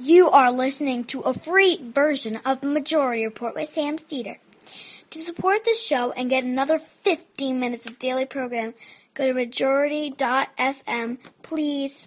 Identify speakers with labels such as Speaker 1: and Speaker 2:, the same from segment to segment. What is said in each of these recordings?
Speaker 1: You are listening to a free version of the Majority Report with Sam Steeder. To support this show and get another 15 minutes of daily program, go to majority.fm, please.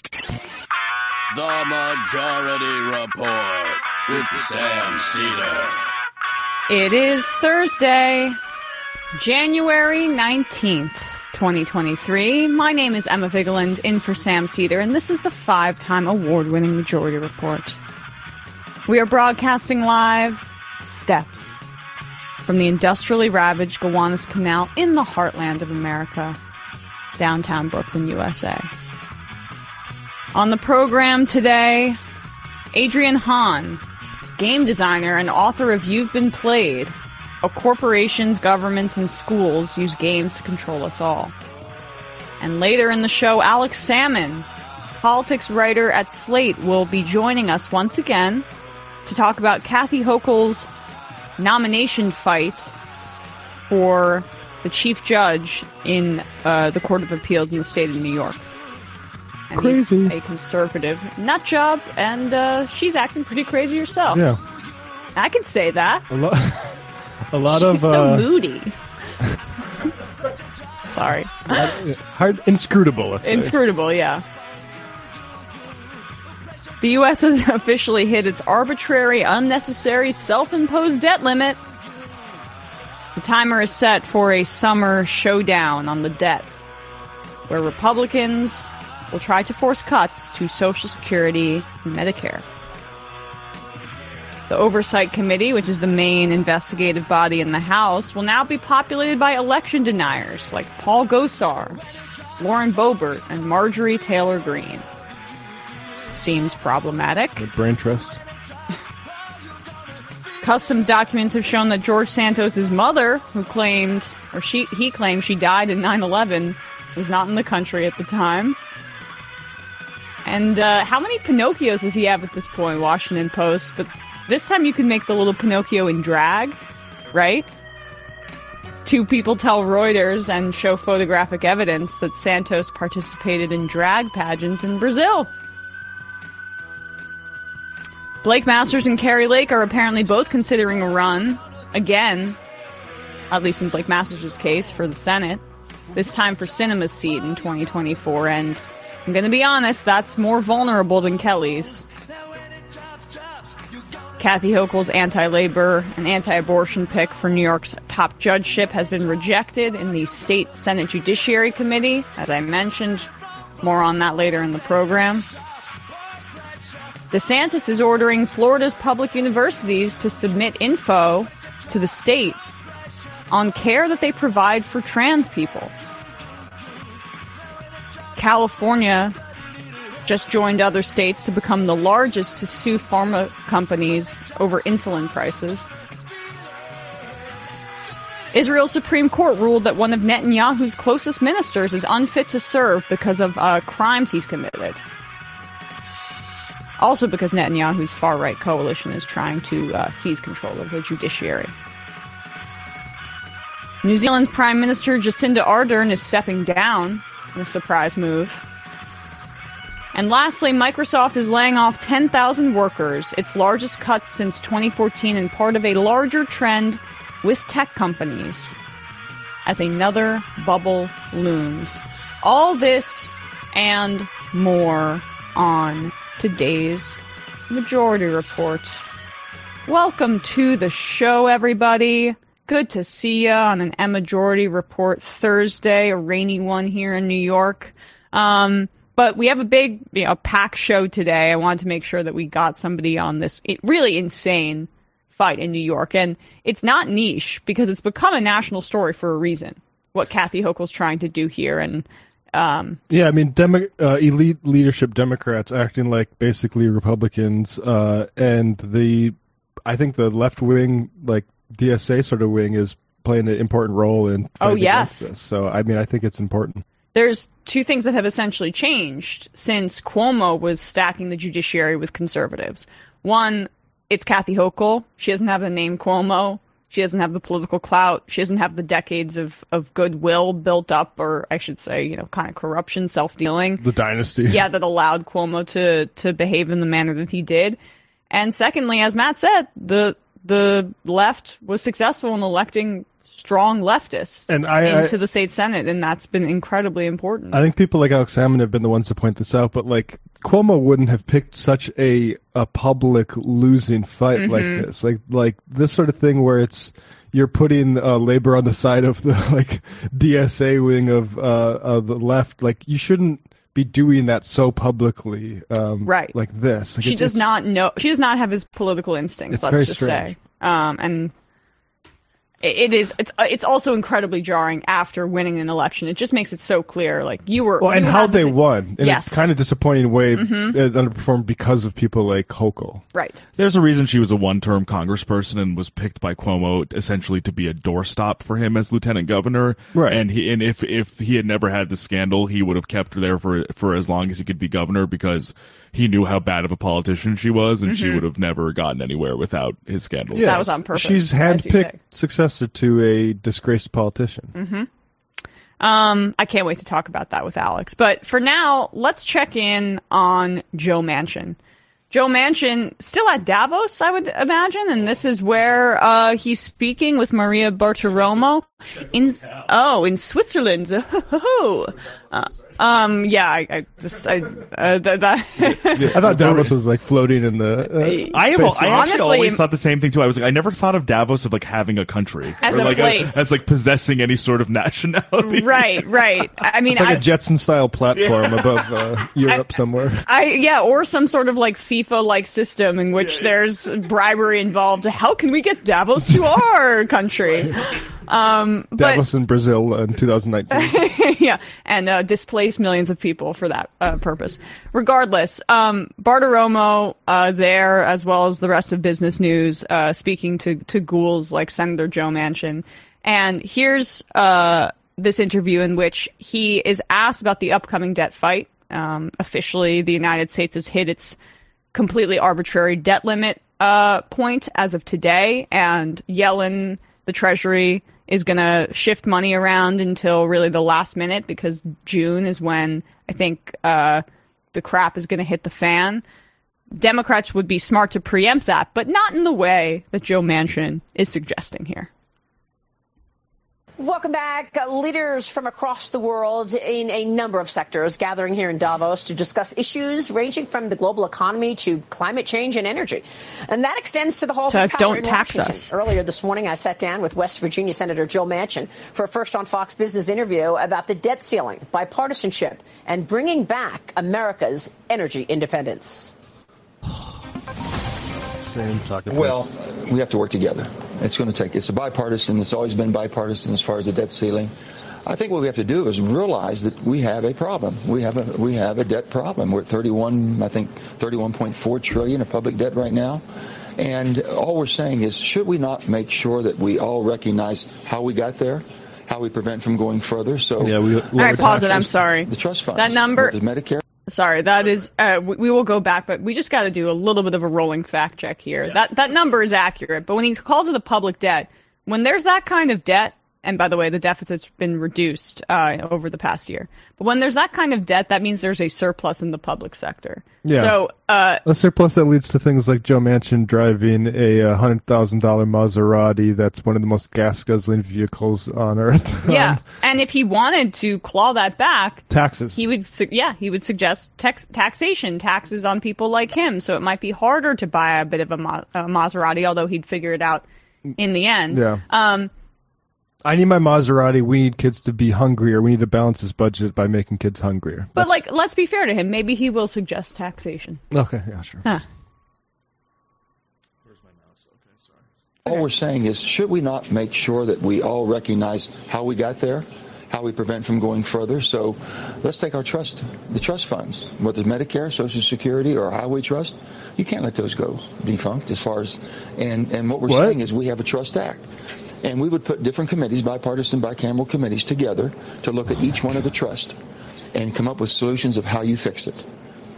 Speaker 2: The Majority Report with Sam Steeder.
Speaker 3: It is Thursday, January 19th, 2023. My name is Emma Vigeland, in for Sam Steeder, and this is the 5-time award-winning Majority Report. We are broadcasting live steps from the industrially ravaged Gowanus Canal in the heartland of America, downtown Brooklyn, USA. On the program today, Adrian Hahn, game designer and author of You've Been Played, how corporations, governments, and schools use games to control us all. And later in the show, Alex Salmon, politics writer at Slate, will be joining us once again to talk about Kathy Hochul's nomination fight for the chief judge in the Court of Appeals in the state of New York. And
Speaker 4: crazy.
Speaker 3: He's a conservative nut job, and she's acting pretty crazy herself.
Speaker 4: Yeah.
Speaker 3: I can say that.
Speaker 4: A lot
Speaker 3: She's
Speaker 4: of
Speaker 3: so moody. Sorry.
Speaker 4: Hard, inscrutable, let's say.
Speaker 3: Inscrutable, yeah. The U.S. has officially hit its arbitrary, unnecessary, self-imposed debt limit. The timer is set for a summer showdown on the debt, where Republicans will try to force cuts to Social Security and Medicare. The Oversight Committee, which is the main investigative body in the House, will now be populated by election deniers like Paul Gosar, Lauren Boebert, and Marjorie Taylor Greene. Seems problematic.
Speaker 4: The brain trust.
Speaker 3: Customs documents have shown that George Santos' mother, he claimed she died in 9/11, was not in the country at the time. And how many Pinocchios does he have at this point, Washington Post? But this time you can make the little Pinocchio in drag, right? Two people tell Reuters and show photographic evidence that Santos participated in drag pageants in Brazil. Blake Masters and Kari Lake are apparently both considering a run, again, at least in Blake Masters' case, for the Senate, this time for Sinema's seat in 2024, and I'm going to be honest, that's more vulnerable than Kelly's. Kathy Hochul's anti-labor and anti-abortion pick for New York's top judgeship has been rejected in the State Senate Judiciary Committee, as I mentioned. More on that later in the program. DeSantis is ordering Florida's public universities to submit info to the state on care that they provide for trans people. California just joined other states to become the largest to sue pharma companies over insulin prices. Israel's Supreme Court ruled that one of Netanyahu's closest ministers is unfit to serve because of crimes he's committed. Also because Netanyahu's far-right coalition is trying to seize control of the judiciary. New Zealand's Prime Minister Jacinda Ardern is stepping down in a surprise move. And lastly, Microsoft is laying off 10,000 workers, its largest cut since 2014 and part of a larger trend with tech companies as another bubble looms. All this and more on today's Majority Report. Welcome to the show, everybody. Good to see you on an Majority Report Thursday, a rainy one here in New York. But we have a big, packed show today. I wanted to make sure that we got somebody on this really insane fight in New York. And it's not niche because it's become a national story for a reason, what Kathy Hochul's trying to do here. And
Speaker 4: elite leadership Democrats acting like basically Republicans, and I think the left wing, like DSA sort of wing, is playing an important role in fighting against this. So, I think it's important.
Speaker 3: There's two things that have essentially changed since Cuomo was stacking the judiciary with conservatives. One, it's Kathy Hochul. She doesn't have the name Cuomo. She doesn't have the political clout. She doesn't have the decades of goodwill built up, or I should say, kind of corruption, self-dealing.
Speaker 4: The dynasty.
Speaker 3: Yeah, that allowed Cuomo to behave in the manner that he did. And secondly, as Matt said, the left was successful in electing strong leftists into the state Senate, and that's been incredibly important.
Speaker 4: I think people like Alex Salmon have been the ones to point this out, but like Cuomo wouldn't have picked such a public losing fight like this. Like this sort of thing where you're putting labor on the side of the like DSA wing of the left. Like you shouldn't be doing that so publicly,
Speaker 3: right? Like
Speaker 4: this. Like
Speaker 3: she does not know. She does not have his political instincts. Let's just say, and it's also incredibly jarring after winning an election. It just makes it so clear, like you were.
Speaker 4: Well, and how they won. In
Speaker 3: yes.
Speaker 4: a kind of disappointing way, underperformed because of people like Hochul.
Speaker 3: Right.
Speaker 5: There's a reason she was a one-term congressperson and was picked by Cuomo essentially to be a doorstop for him as lieutenant governor.
Speaker 4: Right.
Speaker 5: And if he had never had the scandal, he would have kept her there for as long as he could be governor, because he knew how bad of a politician she was, and she would have never gotten anywhere without his scandals.
Speaker 3: Yes. That was on purpose.
Speaker 4: She's handpicked successor to a disgraced politician.
Speaker 3: I can't wait to talk about that with Alex. But for now, let's check in on Joe Manchin. Joe Manchin still at Davos, I would imagine, and this is where he's speaking with Maria Bartiromo in Switzerland. I
Speaker 4: thought Davos was like floating in the.
Speaker 5: I actually always thought the same thing too. I was like, I never thought of Davos of like having a country
Speaker 3: as
Speaker 5: or
Speaker 3: a
Speaker 5: like
Speaker 3: place,
Speaker 5: as like possessing any sort of nationality.
Speaker 3: Right. I mean,
Speaker 4: it's like a Jetson style platform above Europe somewhere.
Speaker 3: Or some sort of like FIFA-like system in which there's bribery involved. How can we get Davos to our country?
Speaker 4: Davos in Brazil in 2019.
Speaker 3: Yeah, and displace millions of people for that purpose. Regardless, Bartiromo there, as well as the rest of Business News, speaking to ghouls like Senator Joe Manchin. And here's this interview in which he is asked about the upcoming debt fight. Officially, the United States has hit its completely arbitrary debt limit point as of today, and Yellen, the Treasury, is going to shift money around until really the last minute, because June is when I think the crap is going to hit the fan. Democrats would be smart to preempt that, but not in the way that Joe Manchin is suggesting here.
Speaker 6: Welcome back. Leaders from across the world in a number of sectors gathering here in Davos to discuss issues ranging from the global economy to climate change and energy. And that extends to the halls of power in Washington. Earlier this morning, I sat down with West Virginia Senator Joe Manchin for a First on Fox Business interview about the debt ceiling, bipartisanship, and bringing back America's energy independence.
Speaker 7: Well, we have to work together. It's a bipartisan. It's always been bipartisan as far as the debt ceiling. I think what we have to do is realize that we have a problem. We have a debt problem. We're at 31.4 trillion of public debt right now. And all we're saying is, should we not make sure that we all recognize how we got there, how we prevent from going further? So,
Speaker 3: all right, pause it. I'm sorry.
Speaker 7: The trust funds.
Speaker 3: That number.
Speaker 7: The Medicare.
Speaker 3: Sorry, that is, we will go back, but we just got to do a little bit of a rolling fact check here. That number is accurate, but when he calls it a public debt, when there's that kind of debt, and by the way, the deficit's been reduced over the past year, but when there's that kind of debt, that means there's a surplus in the public sector.
Speaker 4: Yeah.
Speaker 3: So,
Speaker 4: a surplus that leads to things like Joe Manchin driving a $100,000 Maserati that's one of the most gas-guzzling vehicles on Earth.
Speaker 3: Yeah, and if he wanted to claw that back,
Speaker 4: taxes.
Speaker 3: He would suggest taxation, taxes on people like him. So it might be harder to buy a bit of a Maserati, although he'd figure it out in the end.
Speaker 4: Yeah. I need my Maserati. We need kids to be hungrier. We need to balance his budget by making kids hungrier.
Speaker 3: But let's be fair to him. Maybe he will suggest taxation.
Speaker 4: Okay, yeah, sure.
Speaker 3: Huh.
Speaker 7: Where's my mouse? Okay, sorry. All we're saying is, should we not make sure that we all recognize how we got there, how we prevent from going further? So let's take the trust funds, whether it's Medicare, Social Security, or Highway Trust. You can't let those go defunct as far as, and what we're saying is we have a Trust Act. And we would put different committees, bipartisan, bicameral committees, together to look at each one of the trusts and come up with solutions of how you fix it.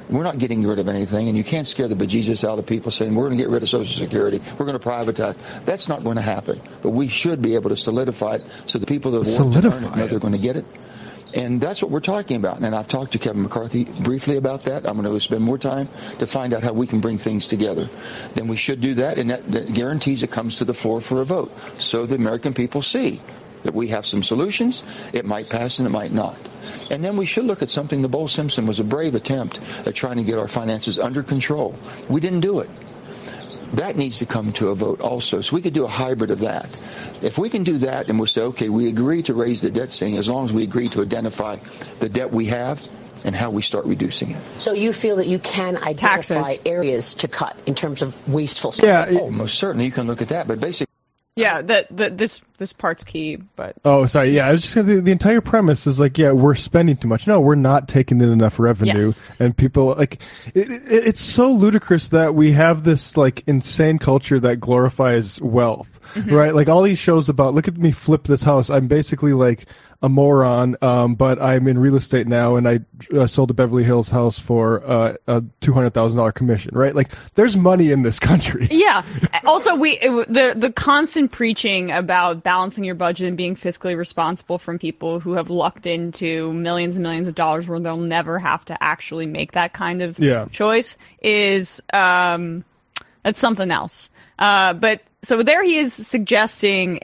Speaker 7: We're not getting rid of anything, and you can't scare the bejesus out of people saying we're going to get rid of Social Security, we're going to privatize. That's not going to happen. But we should be able to solidify it so the people that want to earn it know they're going to get it. And that's what we're talking about. And I've talked to Kevin McCarthy briefly about that. I'm going to spend more time to find out how we can bring things together. Then we should do that, and that guarantees it comes to the floor for a vote so the American people see that we have some solutions. It might pass and it might not. And then we should look at something. The Bowles-Simpson was a brave attempt at trying to get our finances under control. We didn't do it. That needs to come to a vote also. So we could do a hybrid of that. If we can do that and we'll say, okay, we agree to raise the debt ceiling as long as we agree to identify the debt we have and how we start reducing it.
Speaker 6: So you feel that you can identify areas to cut in terms of wasteful spending?
Speaker 7: Yeah. Most certainly you can look at that. But basically,
Speaker 3: yeah, this part's key, but...
Speaker 4: Oh, sorry, yeah, I was just going to... The entire premise is like, yeah, we're spending too much. No, we're not taking in enough revenue. Yes. And people, like... It's so ludicrous that we have this, like, insane culture that glorifies wealth, right? Like, all these shows about, look at me flip this house. I'm basically, like... a moron, but I'm in real estate now, and I sold a Beverly Hills house for a $200,000 commission, right? Like, there's money in this country.
Speaker 3: Yeah. Also, the constant preaching about balancing your budget and being fiscally responsible from people who have lucked into millions and millions of dollars where they'll never have to actually make that kind of choice is that's something else. But so there he is suggesting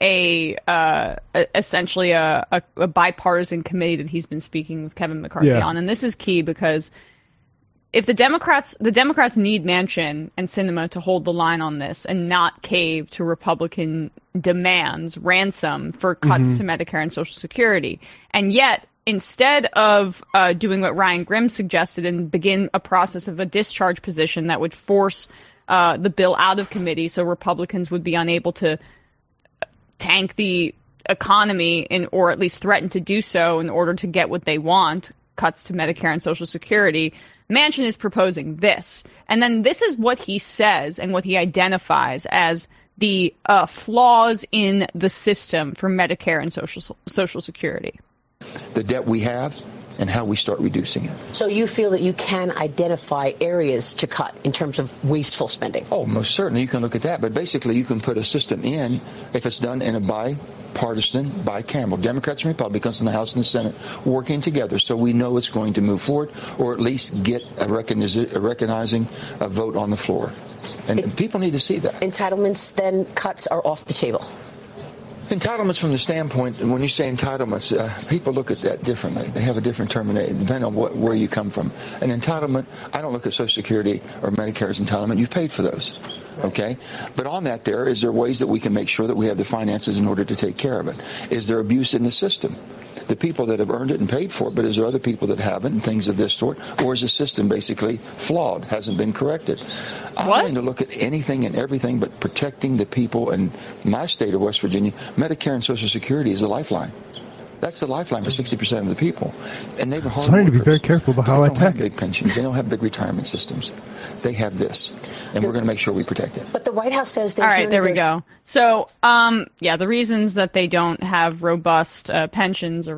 Speaker 3: essentially a bipartisan committee that he's been speaking with Kevin McCarthy on. And this is key because if the Democrats need Manchin and Sinema to hold the line on this and not cave to Republican demands, ransom for cuts to Medicare and Social Security. And yet, instead of doing what Ryan Grimm suggested and begin a process of a discharge position that would force the bill out of committee so Republicans would be unable to tank the economy or at least threaten to do so in order to get what they want, cuts to Medicare and Social Security, Manchin is proposing this. And then this is what he says and what he identifies as the flaws in the system for Medicare and Social Security.
Speaker 7: The debt we have and how we start reducing it.
Speaker 6: So you feel that you can identify areas to cut in terms of wasteful spending?
Speaker 7: Oh, most certainly you can look at that. But basically you can put a system in if it's done in a bipartisan, bicameral, Democrats and Republicans in the House and the Senate working together so we know it's going to move forward or at least get a recognizing a vote on the floor. And people need to see that.
Speaker 6: Entitlements, then, cuts are off the table.
Speaker 7: Entitlements from the standpoint, when you say entitlements, people look at that differently. They have a different termination, depending on where you come from. An entitlement, I don't look at Social Security or Medicare as entitlement. You've paid for those, okay? But on that is there ways that we can make sure that we have the finances in order to take care of it? Is there abuse in the system? The people that have earned it and paid for it, but is there other people that haven't and things of this sort? Or is the system basically flawed, hasn't been corrected? I'm willing to look at anything and everything but protecting the people in my state of West Virginia. Medicare and Social Security is a lifeline. That's the lifeline for 60% of the people. And they're hard
Speaker 4: So I need to be very careful about how I attack
Speaker 7: big pensions. They don't have big retirement systems. They have this. And we're going to make sure we protect it.
Speaker 6: But the White House says there's
Speaker 3: all right, there we go. So, the reasons that they don't have robust pensions or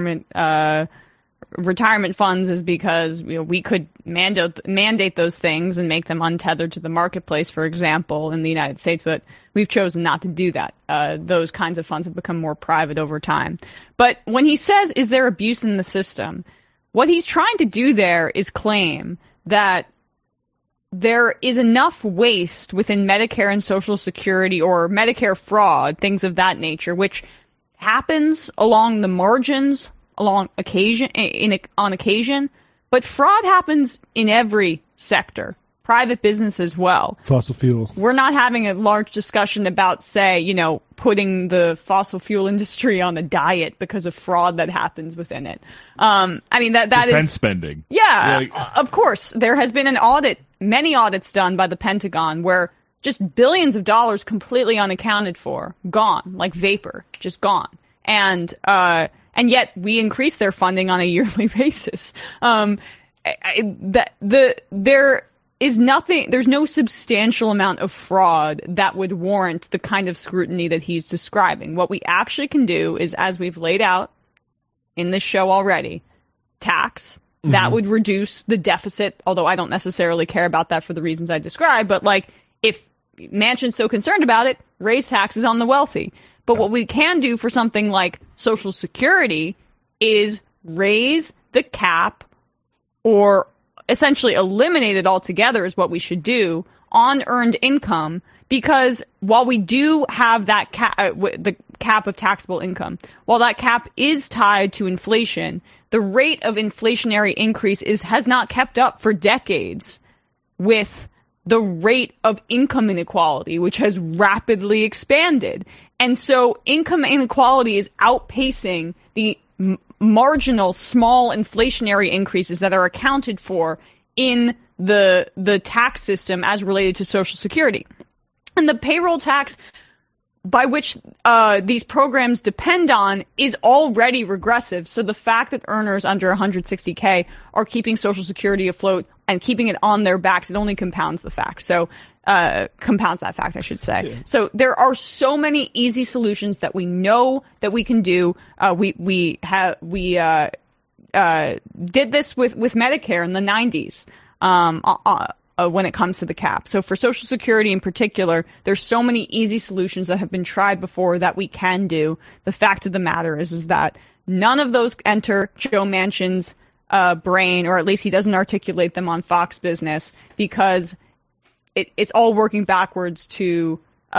Speaker 3: retirement funds is because we could mandate those things and make them untethered to the marketplace, for example, in the United States, but we've chosen not to do that. Those kinds of funds have become more private over time. But when he says, is there abuse in the system, what he's trying to do there is claim that there is enough waste within Medicare and Social Security or Medicare fraud, things of that nature, which happens along the margins, on occasion, but fraud happens in every sector, private business as well.
Speaker 4: Fossil fuels.
Speaker 3: We're not having a large discussion about, say, putting the fossil fuel industry on a diet because of fraud that happens within it. That
Speaker 5: defense
Speaker 3: is
Speaker 5: spending.
Speaker 3: Yeah, of course. There has been many audits done by the Pentagon where just billions of dollars completely unaccounted for, gone, like vapor, just gone. And yet we increase their funding on a yearly basis. There's no substantial amount of fraud that would warrant the kind of scrutiny that he's describing. What we actually can do is, as we've laid out in this show already, tax, That would reduce the deficit, although I don't necessarily care about that for the reasons I described. But like, if Manchin's so concerned about it, raise taxes on the wealthy. But what we can do for something like Social Security is raise the cap, or essentially eliminate it altogether is what we should do on earned income. Because while we do have that the cap of taxable income, while that cap is tied to inflation, the rate of inflationary increase has not kept up for decades with the rate of income inequality, which has rapidly expanded. And so income inequality is outpacing the marginal small inflationary increases that are accounted for in the tax system as related to Social Security. And the payroll tax by which these programs depend on is already regressive. So the fact that earners under 160K are keeping Social Security afloat and keeping it on their backs, it only compounds the fact. So compounds that fact, I should say. Yeah. So there are so many easy solutions that we know that we can do. We did this with Medicare in the 90s. When it comes to the cap. So for Social Security in particular, there's so many easy solutions that have been tried before that we can do. The fact of the matter is that none of those enter Joe Manchin's brain, or at least he doesn't articulate them on Fox Business, because it's all working backwards to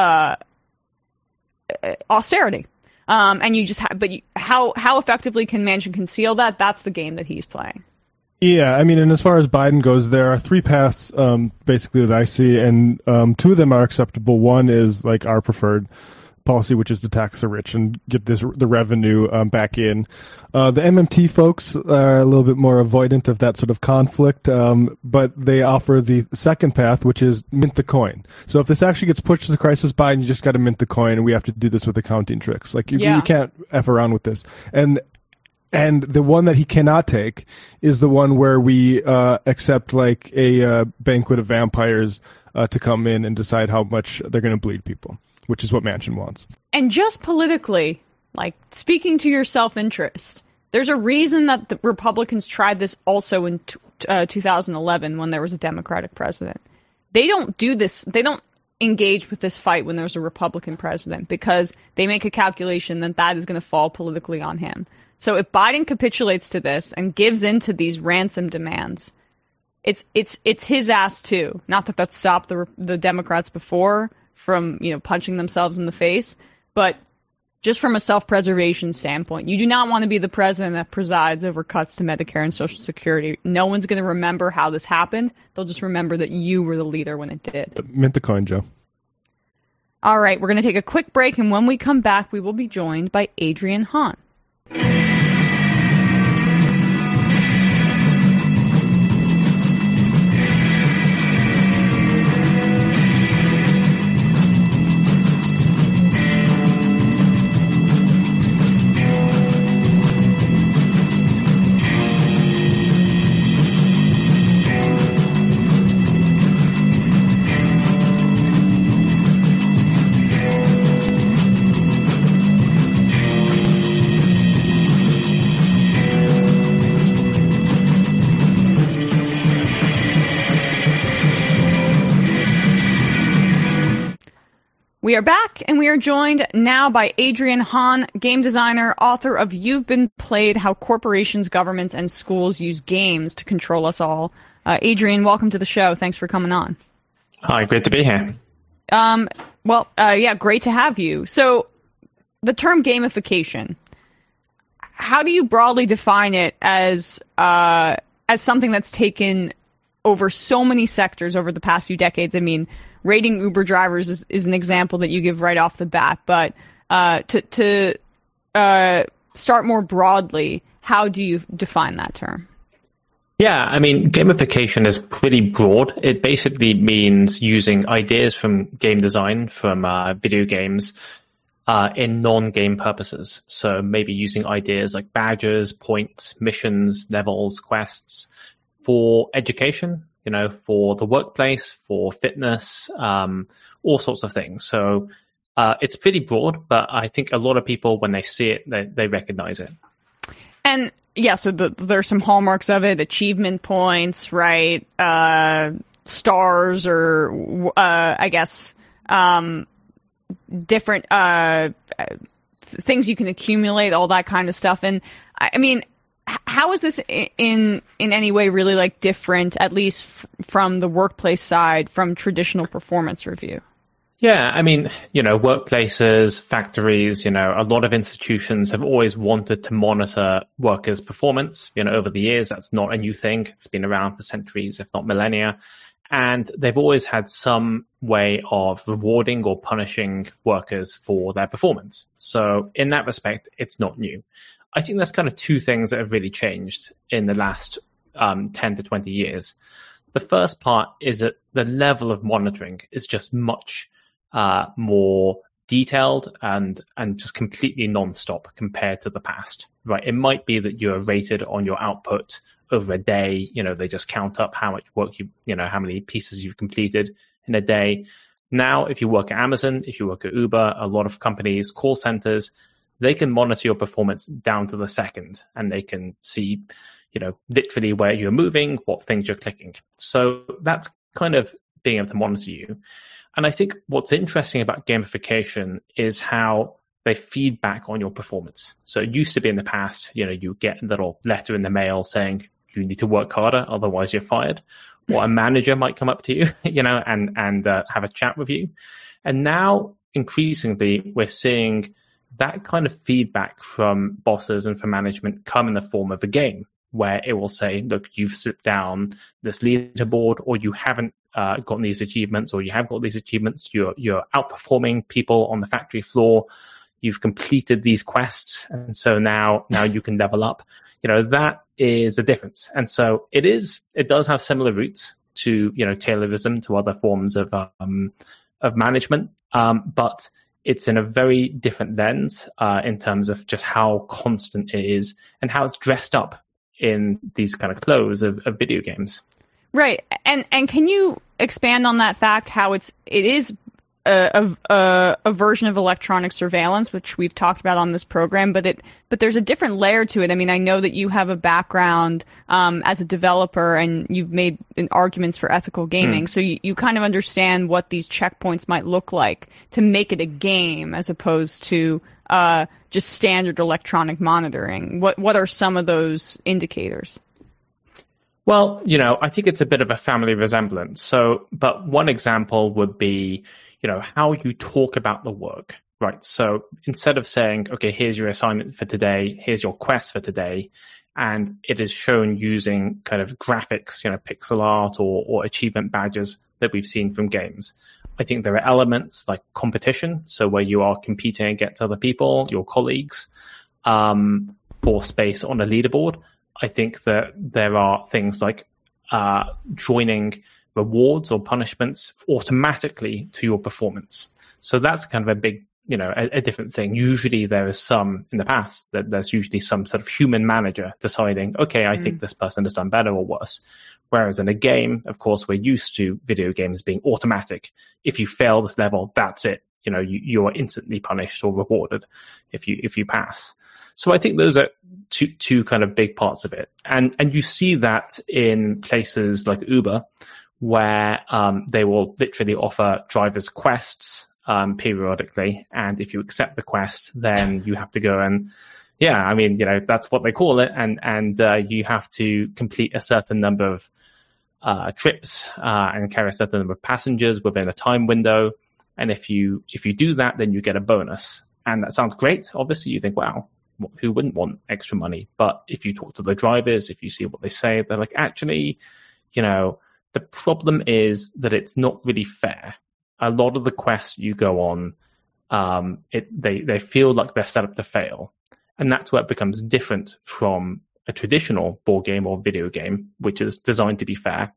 Speaker 3: austerity. And you just how effectively can Manchin conceal that? That's the game that he's playing.
Speaker 4: Yeah, I mean, and as far as Biden goes, there are three paths, basically, that I see, and two of them are acceptable. One is like our preferred policy, which is to tax the rich and get the revenue back in. The MMT folks are a little bit more avoidant of that sort of conflict, but they offer the second path, which is mint the coin. So if this actually gets pushed to the crisis, Biden, you just got to mint the coin, and we have to do this with accounting tricks. Like, you can't F around with this. And the one that he cannot take is the one where we accept like a banquet of vampires to come in and decide how much they're going to bleed people, which is what Manchin wants.
Speaker 3: And just politically, like, speaking to your self-interest, there's a reason that the Republicans tried this also in 2011 when there was a Democratic president. They don't do this. They don't engage with this fight when there's a Republican president, because they make a calculation that is going to fall politically on him. So if Biden capitulates to this and gives in to these ransom demands, it's his ass too. Not that stopped the Democrats before from, punching themselves in the face, but just from a self-preservation standpoint, you do not want to be the president that presides over cuts to Medicare and Social Security. No one's going to remember how this happened. They'll just remember that you were the leader when it did.
Speaker 4: Mint the coin, Joe.
Speaker 3: All right, we're going to take a quick break, and when we come back, we will be joined by Adrian Hahn. We are back, and we are joined now by Adrian Hahn, game designer, author of You've Been Played, How Corporations, Governments, and Schools Use Games to Control Us All. Adrian, welcome to the show. Thanks for coming on.
Speaker 8: Hi, great to be here.
Speaker 3: Great to have you. So, the term gamification, how do you broadly define it as something that's taken over so many sectors over the past few decades? I mean, rating Uber drivers is an example that you give right off the bat, but to start more broadly, how do you define that term?
Speaker 8: Yeah, I mean, gamification is pretty broad. It basically means using ideas from game design, from video games, in non-game purposes. So maybe using ideas like badges, points, missions, levels, quests for education, for the workplace, for fitness, all sorts of things. So it's pretty broad, but I think a lot of people, when they see it, they recognize it.
Speaker 3: And yeah, so there's some hallmarks of it: achievement points, right? Stars, or I guess different things you can accumulate, all that kind of stuff. And I mean, how is this in any way really like different, at least from the workplace side, from traditional performance review?
Speaker 8: Yeah, I mean, workplaces, factories, a lot of institutions have always wanted to monitor workers' performance. Over the years, that's not a new thing. It's been around for centuries, if not millennia. And they've always had some way of rewarding or punishing workers for their performance. So in that respect, it's not new. I think there's kind of two things that have really changed in the last 10 to 20 years. The first part is that the level of monitoring is just much more detailed and just completely non-stop compared to the past, right? It might be that you're rated on your output over a day. They just count up how much work how many pieces you've completed in a day. Now, if you work at Amazon, if you work at Uber, a lot of companies, call centers, they can monitor your performance down to the second, and they can see, literally where you're moving, what things you're clicking. So that's kind of being able to monitor you. And I think what's interesting about gamification is how they feed back on your performance. So it used to be in the past, you get a little letter in the mail saying you need to work harder, otherwise you're fired. Or a manager might come up to you, and have a chat with you. And now, increasingly, we're seeing that kind of feedback from bosses and from management come in the form of a game, where it will say, look, you've slipped down this leaderboard, or you haven't gotten these achievements, or you have got these achievements. You're outperforming people on the factory floor. You've completed these quests, and so now you can level up. That is the difference. And so it does have similar roots to Taylorism, to other forms of management, but it's in a very different lens in terms of just how constant it is and how it's dressed up in these kind of clothes of video games.
Speaker 3: Right. And can you expand on that fact, how it is a version of electronic surveillance, which we've talked about on this program, but there's a different layer to it. I mean, I know that you have a background as a developer, and you've made arguments for ethical gaming, so you kind of understand what these checkpoints might look like to make it a game as opposed to just standard electronic monitoring. What are some of those indicators?
Speaker 8: Well, I think it's a bit of a family resemblance. But one example would be, how you talk about the work, right? So instead of saying, okay, here's your assignment for today, here's your quest for today, and it is shown using kind of graphics, pixel art or achievement badges that we've seen from games. I think there are elements like competition, so where you are competing against other people, your colleagues, for space on a leaderboard. I think that there are things like joining rewards or punishments automatically to your performance. So that's kind of a big, a different thing. Usually there is some, in the past, that there's usually some sort of human manager deciding, okay, I think this person has done better or worse. Whereas in a game, of course, we're used to video games being automatic. If you fail this level, that's it. You are instantly punished or rewarded if you pass. So I think those are two kind of big parts of it. And you see that in places like Uber, where they will literally offer drivers quests periodically. And if you accept the quest, then you have to go and, that's what they call it. And you have to complete a certain number of trips and carry a certain number of passengers within a time window. And if you do that, then you get a bonus. And that sounds great. Obviously, you think, wow, who wouldn't want extra money? But if you talk to the drivers, if you see what they say, they're like, actually, the problem is that it's not really fair. A lot of the quests you go on, they feel like they're set up to fail. And that's where it becomes different from a traditional board game or video game, which is designed to be fair.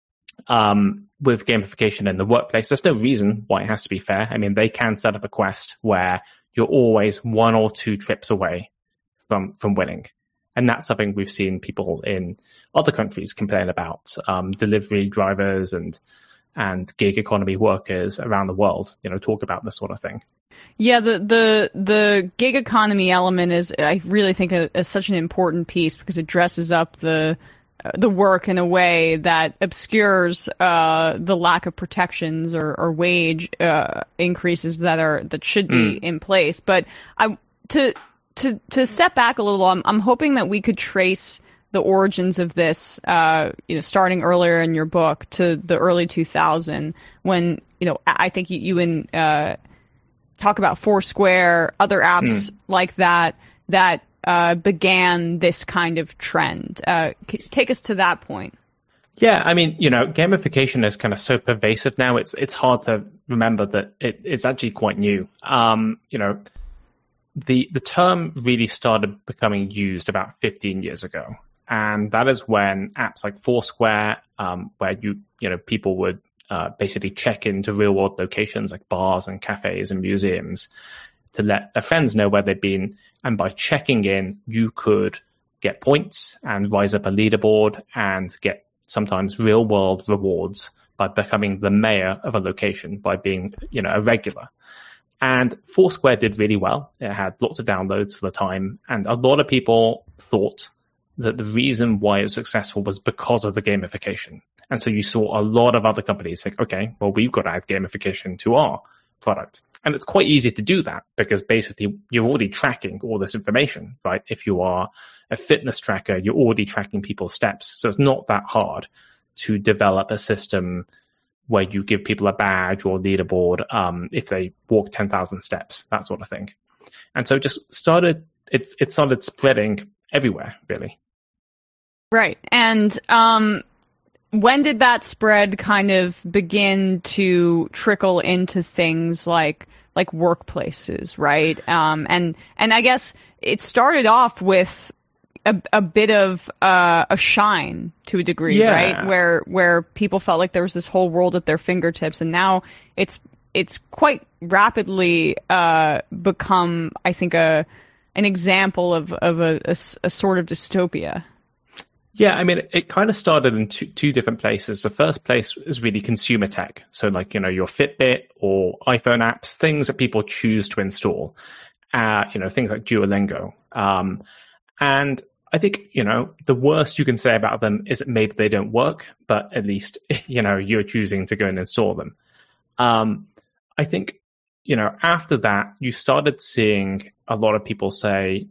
Speaker 8: With gamification in the workplace, there's no reason why it has to be fair. I mean, they can set up a quest where you're always 1 or 2 trips away from winning. And that's something we've seen people in other countries complain about, delivery drivers and gig economy workers around the world, talk about this sort of thing.
Speaker 3: Yeah, the gig economy element is, I really think, is such an important piece because it dresses up the work in a way that obscures the lack of protections or wage increases that should be in place. But to step back a little, I'm hoping that we could trace the origins of this, starting earlier in your book to the early 2000s when, I think you talk about Foursquare, other apps like that began this kind of trend. Take us to that point.
Speaker 8: Yeah, I mean, gamification is kind of so pervasive now. It's hard to remember that it's actually quite new. The term really started becoming used about 15 years ago. And that is when apps like Foursquare, where people would basically check into real world locations like bars and cafes and museums to let their friends know where they've been. And by checking in, you could get points and rise up a leaderboard and get sometimes real world rewards by becoming the mayor of a location, by being, a regular. And Foursquare did really well. It had lots of downloads for the time. And a lot of people thought that the reason why it was successful was because of the gamification. And so you saw a lot of other companies think, okay, well, we've got to add gamification to our product. And it's quite easy to do that because basically you're already tracking all this information, right? If you are a fitness tracker, you're already tracking people's steps. So it's not that hard to develop a system where you give people a badge or leaderboard if they walk 10,000 steps, that sort of thing. And so it started spreading everywhere, really.
Speaker 3: Right. And when did that spread kind of begin to trickle into things like workplaces, right? And I guess it started off with a bit of a shine to a degree, right? Where people felt like there was this whole world at their fingertips, and now it's quite rapidly become, I think, an example of a sort of dystopia.
Speaker 8: Yeah, I mean, it kind of started in two different places. The first place is really consumer tech. So like, your Fitbit or iPhone apps, things that people choose to install, things like Duolingo. And I think, the worst you can say about them is that maybe they don't work, but at least, you're choosing to go and install them. I think, after that, you started seeing a lot of people say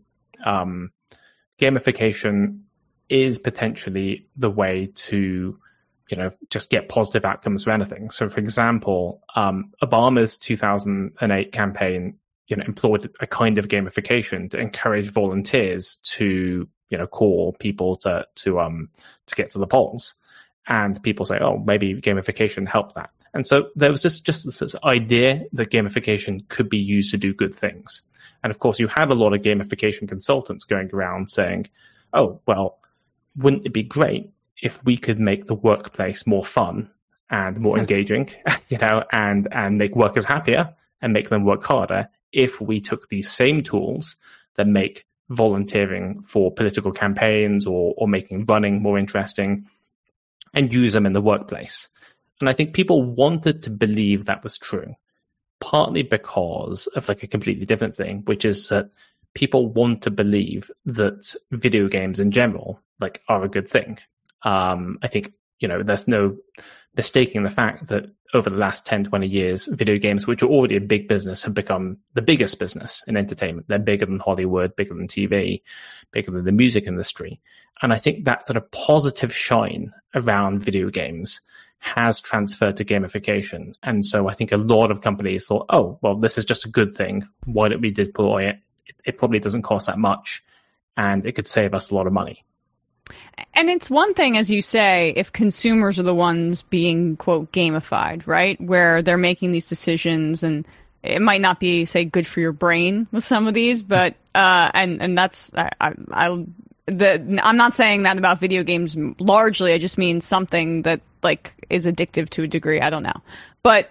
Speaker 8: gamification is potentially the way to, just get positive outcomes for anything. So, for example, Obama's 2008 campaign, employed a kind of gamification to encourage volunteers to, call people to get to the polls. And people say, oh, maybe gamification helped that. And so there was just this idea that gamification could be used to do good things. And of course, you had a lot of gamification consultants going around saying, oh, well, wouldn't it be great if we could make the workplace more fun and more engaging, and make workers happier and make them work harder if we took these same tools that make volunteering for political campaigns or making running more interesting and use them in the workplace. And I think people wanted to believe that was true, partly because of like a completely different thing, which is that people want to believe that video games in general are a good thing. I think, there's no mistaking the fact that over the last 10, 20 years, video games, which are already a big business, have become the biggest business in entertainment. They're bigger than Hollywood, bigger than TV, bigger than the music industry. And I think that sort of positive shine around video games has transferred to gamification. And so I think a lot of companies thought, oh, well, this is just a good thing. Why don't we deploy it? It probably doesn't cost that much, and it could save us a lot of money.
Speaker 3: And it's one thing, as you say, if consumers are the ones being, quote, gamified, right? Where they're making these decisions, and it might not be, say, good for your brain with some of these, but, and that's, I'm not saying that about video games largely. I just mean something that, is addictive to a degree. I don't know. But,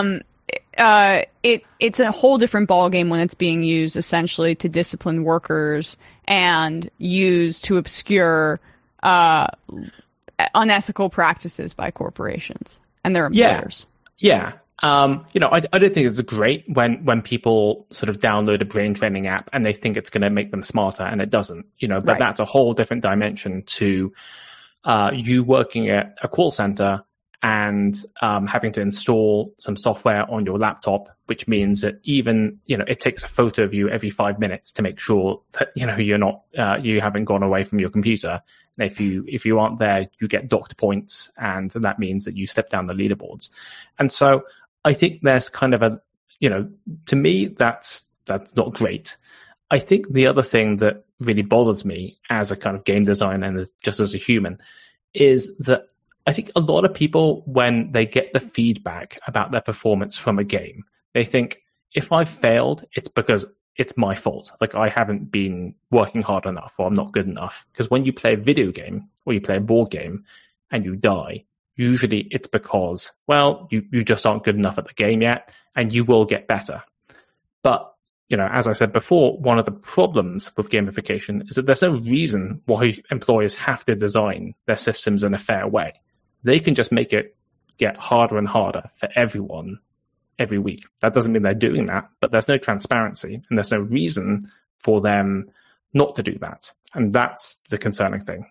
Speaker 3: it's a whole different ballgame when it's being used essentially to discipline workers and used to obscure unethical practices by corporations and their employers.
Speaker 8: Yeah. I don't think it's great when people sort of download a brain training app and they think it's going to make them smarter, and it doesn't, but right. That's a whole different dimension to you working at a call center and having to install some software on your laptop, which means that even, it takes a photo of you every 5 minutes to make sure that, you're not, you haven't gone away from your computer. And if you aren't there, you get docked points, and that means that you step down the leaderboards. And so I think there's kind of a, to me, that's not great. I think the other thing that really bothers me as a kind of game designer and just as a human is that I think a lot of people, when they get the feedback about their performance from a game, they think, if I failed, it's because it's my fault. Like, I haven't been working hard enough, or I'm not good enough. Because when you play a video game or you play a board game and you die, usually it's because, well, you just aren't good enough at the game yet, and you will get better. But, as I said before, one of the problems with gamification is that there's no reason why employers have to design their systems in a fair way. They can just make it get harder and harder for everyone every week. That doesn't mean they're doing that, but there's no transparency, and there's no reason for them not to do that. And that's the concerning thing.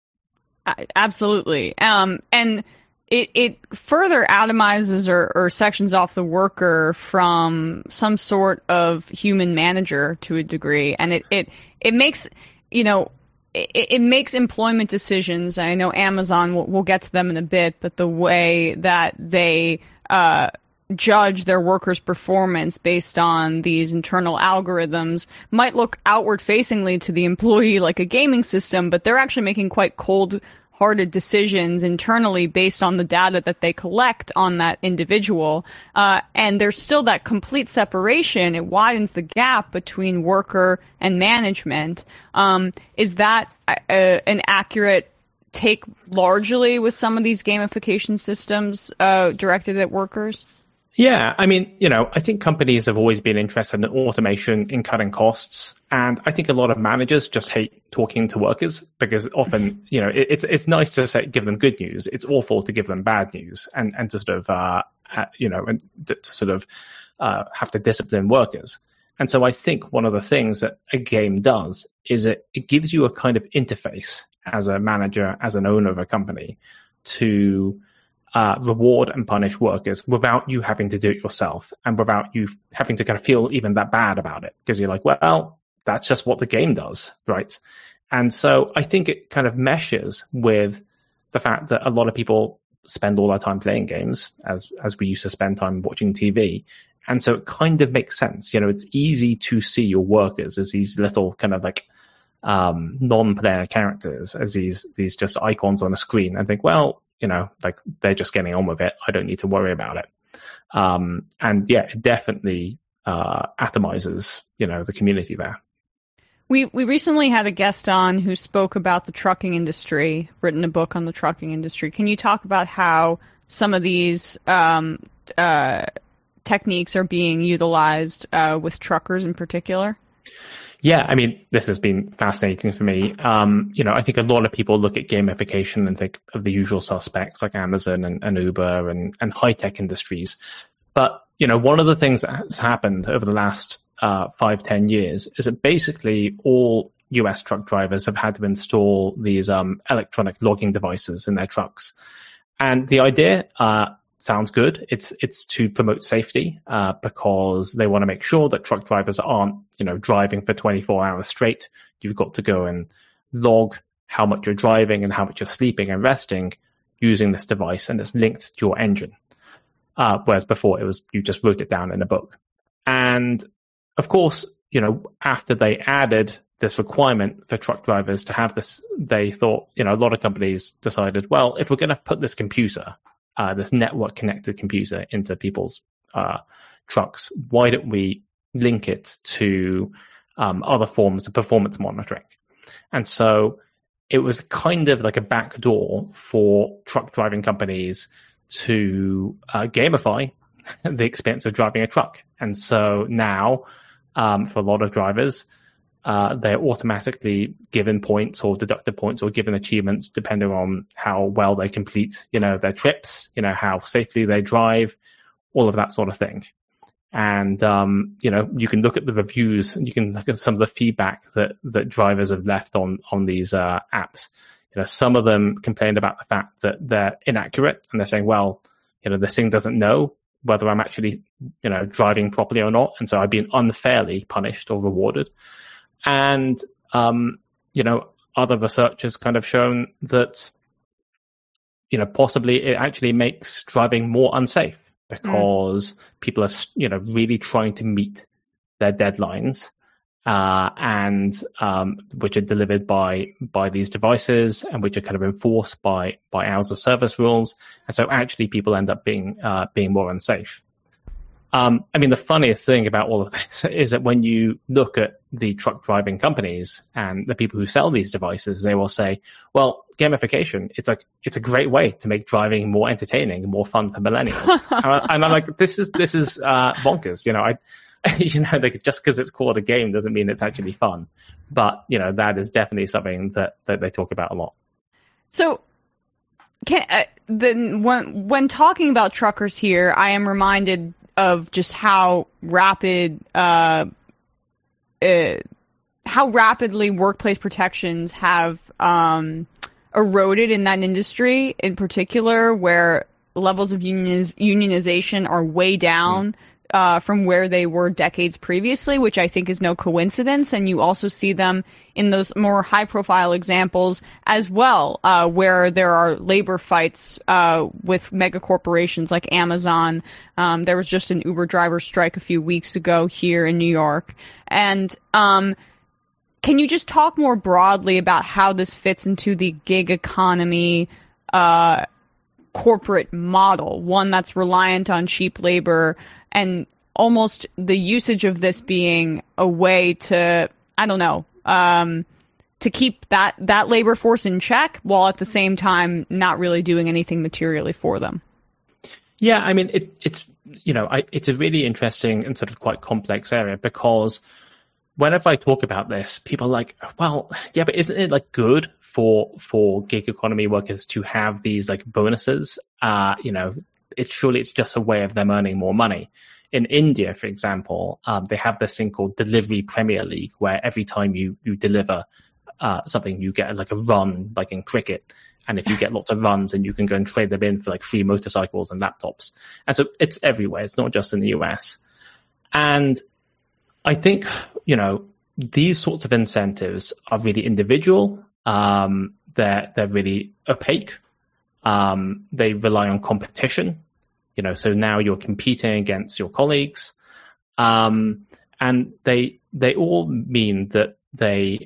Speaker 3: Absolutely. And it further atomizes or sections off the worker from some sort of human manager to a degree. And it makes, it makes employment decisions. I know Amazon, we'll get to them in a bit, but the way that they judge their workers' performance based on these internal algorithms might look outward-facingly to the employee like a gaming system, but they're actually making quite cold-hearted decisions internally based on the data that they collect on that individual. And there's still that complete separation. It widens the gap between worker and management. Is that an accurate take largely with some of these gamification systems directed at workers?
Speaker 8: Yeah, I mean, I think companies have always been interested in automation, in cutting costs. And I think a lot of managers just hate talking to workers because often, it's nice to give them good news. It's awful to give them bad news and to sort of, have to discipline workers. And so I think one of the things that a game does is it gives you a kind of interface as a manager, as an owner of a company, to reward and punish workers without you having to do it yourself and without you having to kind of feel even that bad about it, because you're like, well, that's just what the game does, right? And so I think it kind of meshes with the fact that a lot of people spend all their time playing games as we used to spend time watching TV. And so it kind of makes sense. It's easy to see your workers as these little kind of like non-player characters, as these just icons on a screen, and think, well, like they're just getting on with it. I don't need to worry about it. And yeah, it definitely atomizes, the community there.
Speaker 3: We recently had a guest on who spoke about the trucking industry, written a book on the trucking industry. Can you talk about how some of these techniques are being utilized with truckers in particular?
Speaker 8: Yeah, I mean, this has been fascinating for me. I think a lot of people look at gamification and think of the usual suspects like Amazon and Uber and high-tech industries. But, one of the things that's happened over the last 5-10 years is that basically all US truck drivers have had to install these electronic logging devices in their trucks. And the idea sounds good. It's to promote safety because they want to make sure that truck drivers aren't, driving for 24 hours straight. You've got to go and log how much you're driving and how much you're sleeping and resting using this device, and it's linked to your engine. Whereas before it was you just wrote it down in a book. And of course, after they added this requirement for truck drivers to have this, they thought, a lot of companies decided, well, if we're going to put this computer, this network connected computer into people's trucks, why don't we link it to other forms of performance monitoring? And so it was kind of like a backdoor for truck driving companies to gamify the experience of driving a truck. And so now, for a lot of drivers, they're automatically given points or deducted points or given achievements depending on how well they complete, their trips, how safely they drive, all of that sort of thing. And, you can look at the reviews and you can look at some of the feedback that drivers have left on these apps. Some of them complained about the fact that they're inaccurate, and they're saying, well, this thing doesn't know whether I'm actually, driving properly or not. And so I've been unfairly punished or rewarded. And, other research has kind of shown that, possibly it actually makes driving more unsafe because people are, really trying to meet their deadlines, and which are delivered by these devices and which are kind of enforced by hours of service rules. And so actually people end up being more unsafe. The funniest thing about all of this is that when you look at the truck driving companies and the people who sell these devices, they will say, well, gamification, it's a great way to make driving more entertaining and more fun for millennials. And I'm like, this is bonkers. Just because it's called a game doesn't mean it's actually fun. But, that is definitely something that they talk about a lot.
Speaker 3: So when talking about truckers here, I am reminded of just how rapidly workplace protections have eroded in that industry, in particular, where levels of unionization are way down from where they were decades previously, which I think is no coincidence. And you also see them in those more high-profile examples as well, where there are labor fights with mega corporations like Amazon. There was just an Uber driver strike a few weeks ago here in New York. And can you just talk more broadly about how this fits into the gig economy corporate model, one that's reliant on cheap labor, and almost the usage of this being a way to, to keep that labor force in check while at the same time not really doing anything materially for them?
Speaker 8: Yeah, it's a really interesting and sort of quite complex area, because whenever I talk about this, people are like, well, yeah, but isn't it good for gig economy workers to have these bonuses? It's just a way of them earning more money. In India, for example, they have this thing called Delivery Premier League, where every time you deliver something, you get a run, like in cricket. And if you get lots of runs, and you can go and trade them in for free motorcycles and laptops. And so it's everywhere. It's not just in the US. And I think, these sorts of incentives are really individual. They're really opaque. They rely on competition. So now you're competing against your colleagues. And they all mean that they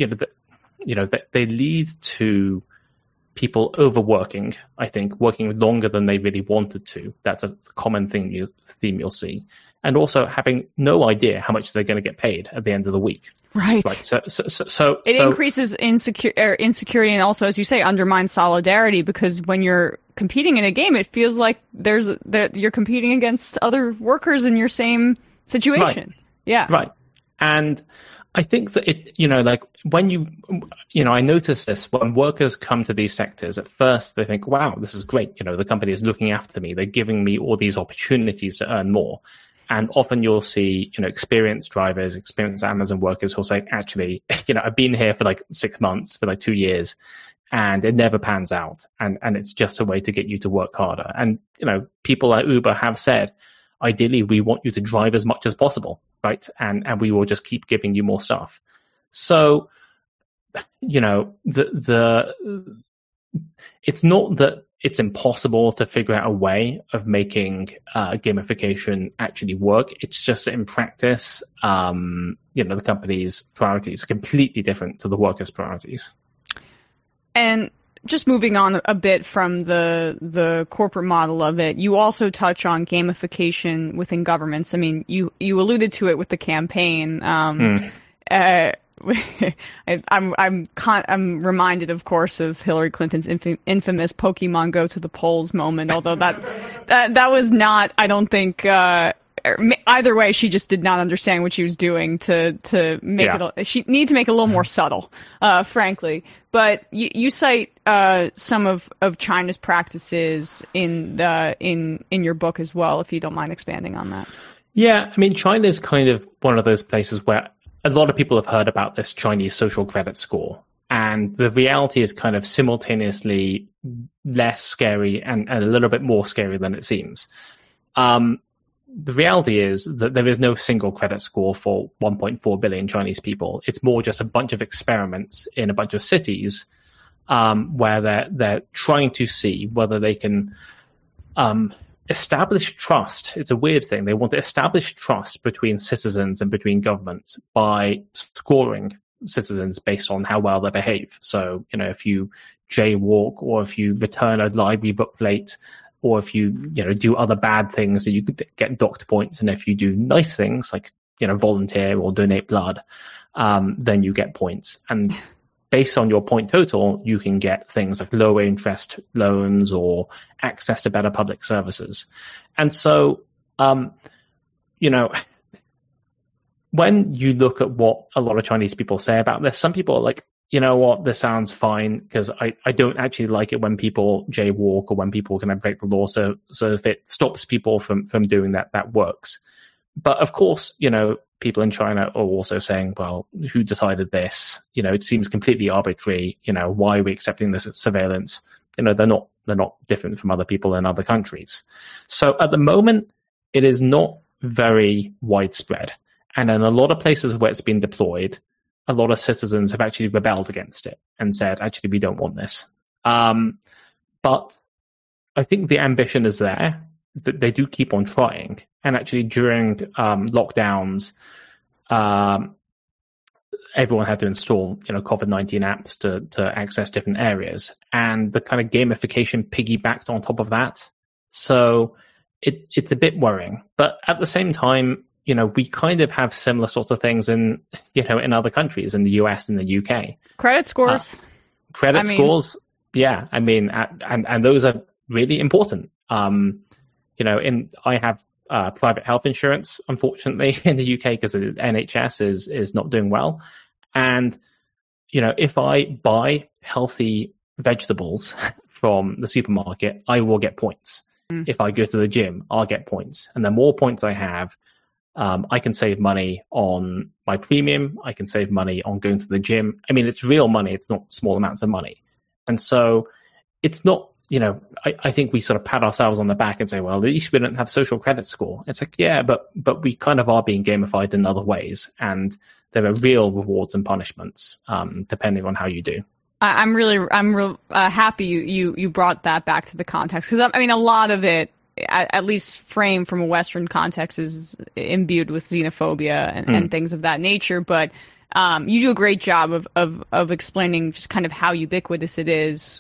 Speaker 8: lead to people overworking, I think, working longer than they really wanted to. That's a common theme you'll see. And also having no idea how much they're going to get paid at the end of the week.
Speaker 3: Right.
Speaker 8: So
Speaker 3: it increases insecurity, and also, as you say, undermines solidarity, because when you're competing in a game, it feels like you're competing against other workers in your same situation.
Speaker 8: Right.
Speaker 3: Yeah.
Speaker 8: Right. And I think that when I notice this when workers come to these sectors, at first they think, wow, this is great. The company is looking after me. They're giving me all these opportunities to earn more. And often you'll see, experienced drivers, experienced Amazon workers who'll say, actually, I've been here for 6 months, for 2 years, and it never pans out. And it's just a way to get you to work harder. And, people at Uber have said, ideally, we want you to drive as much as possible, right? And we will just keep giving you more stuff. So, it's not that it's impossible to figure out a way of making gamification actually work. It's just that in practice, the company's priorities are completely different to the workers' priorities.
Speaker 3: And just moving on a bit from the corporate model of it, you also touch on gamification within governments. You alluded to it with the campaign. I'm reminded, of course, of Hillary Clinton's infamous Pokemon Go to the polls moment. Although that was not, I don't think, either way, she just did not understand what she was doing to make it. She needed to make it a little more subtle, frankly. But you cite some of China's practices in your book as well, if you don't mind expanding on that.
Speaker 8: Yeah, I mean, China is kind of one of those places where a lot of people have heard about this Chinese social credit score. And the reality is kind of simultaneously less scary and a little bit more scary than it seems. The reality is that there is no single credit score for 1.4 billion Chinese people. It's more just a bunch of experiments in a bunch of cities where they're trying to see whether they can establish trust. It's a weird thing. They want to establish trust between citizens and between governments by scoring citizens based on how well they behave. So, if you jaywalk, or if you return a library book late, or if you, do other bad things, that you could get docked points. And if you do nice things like, volunteer or donate blood, then you get points. And based on your point total, you can get things like lower interest loans or access to better public services. And so, when you look at what a lot of Chinese people say about this, some people are like, you know what, this sounds fine because I don't actually like it when people jaywalk or when people kind of break the law. So if it stops people from doing that, that works. But of course, people in China are also saying, well, who decided this? It seems completely arbitrary. Why are we accepting this surveillance? They're not different from other people in other countries. So at the moment, it is not very widespread. And in a lot of places where it's been deployed, a lot of citizens have actually rebelled against it and said, actually, we don't want this. But I think the ambition is there, that they do keep on trying. And actually, during lockdowns, everyone had to install, COVID-19 apps to access different areas. And the kind of gamification piggybacked on top of that. So it's a bit worrying. But at the same time, we kind of have similar sorts of things in other countries, in the US and the UK.
Speaker 3: Credit scores.
Speaker 8: Scores. Yeah. I mean, and those are really important. I have private health insurance, unfortunately, in the UK because the NHS is not doing well. And, if I buy healthy vegetables from the supermarket, I will get points. If I go to the gym, I'll get points. And the more points I have, I can save money on my premium. I can save money on going to the gym. I mean, it's real money. It's not small amounts of money. And so it's not, I think we sort of pat ourselves on the back and say, well, at least we don't have social credit score. It's like, yeah, but we kind of are being gamified in other ways. And there are real rewards and punishments, depending on how you do.
Speaker 3: I'm real happy you brought that back to the context. Because, I mean, a lot of it, at least framed from a Western context, is imbued with xenophobia and things of that nature. But you do a great job of explaining just kind of how ubiquitous it is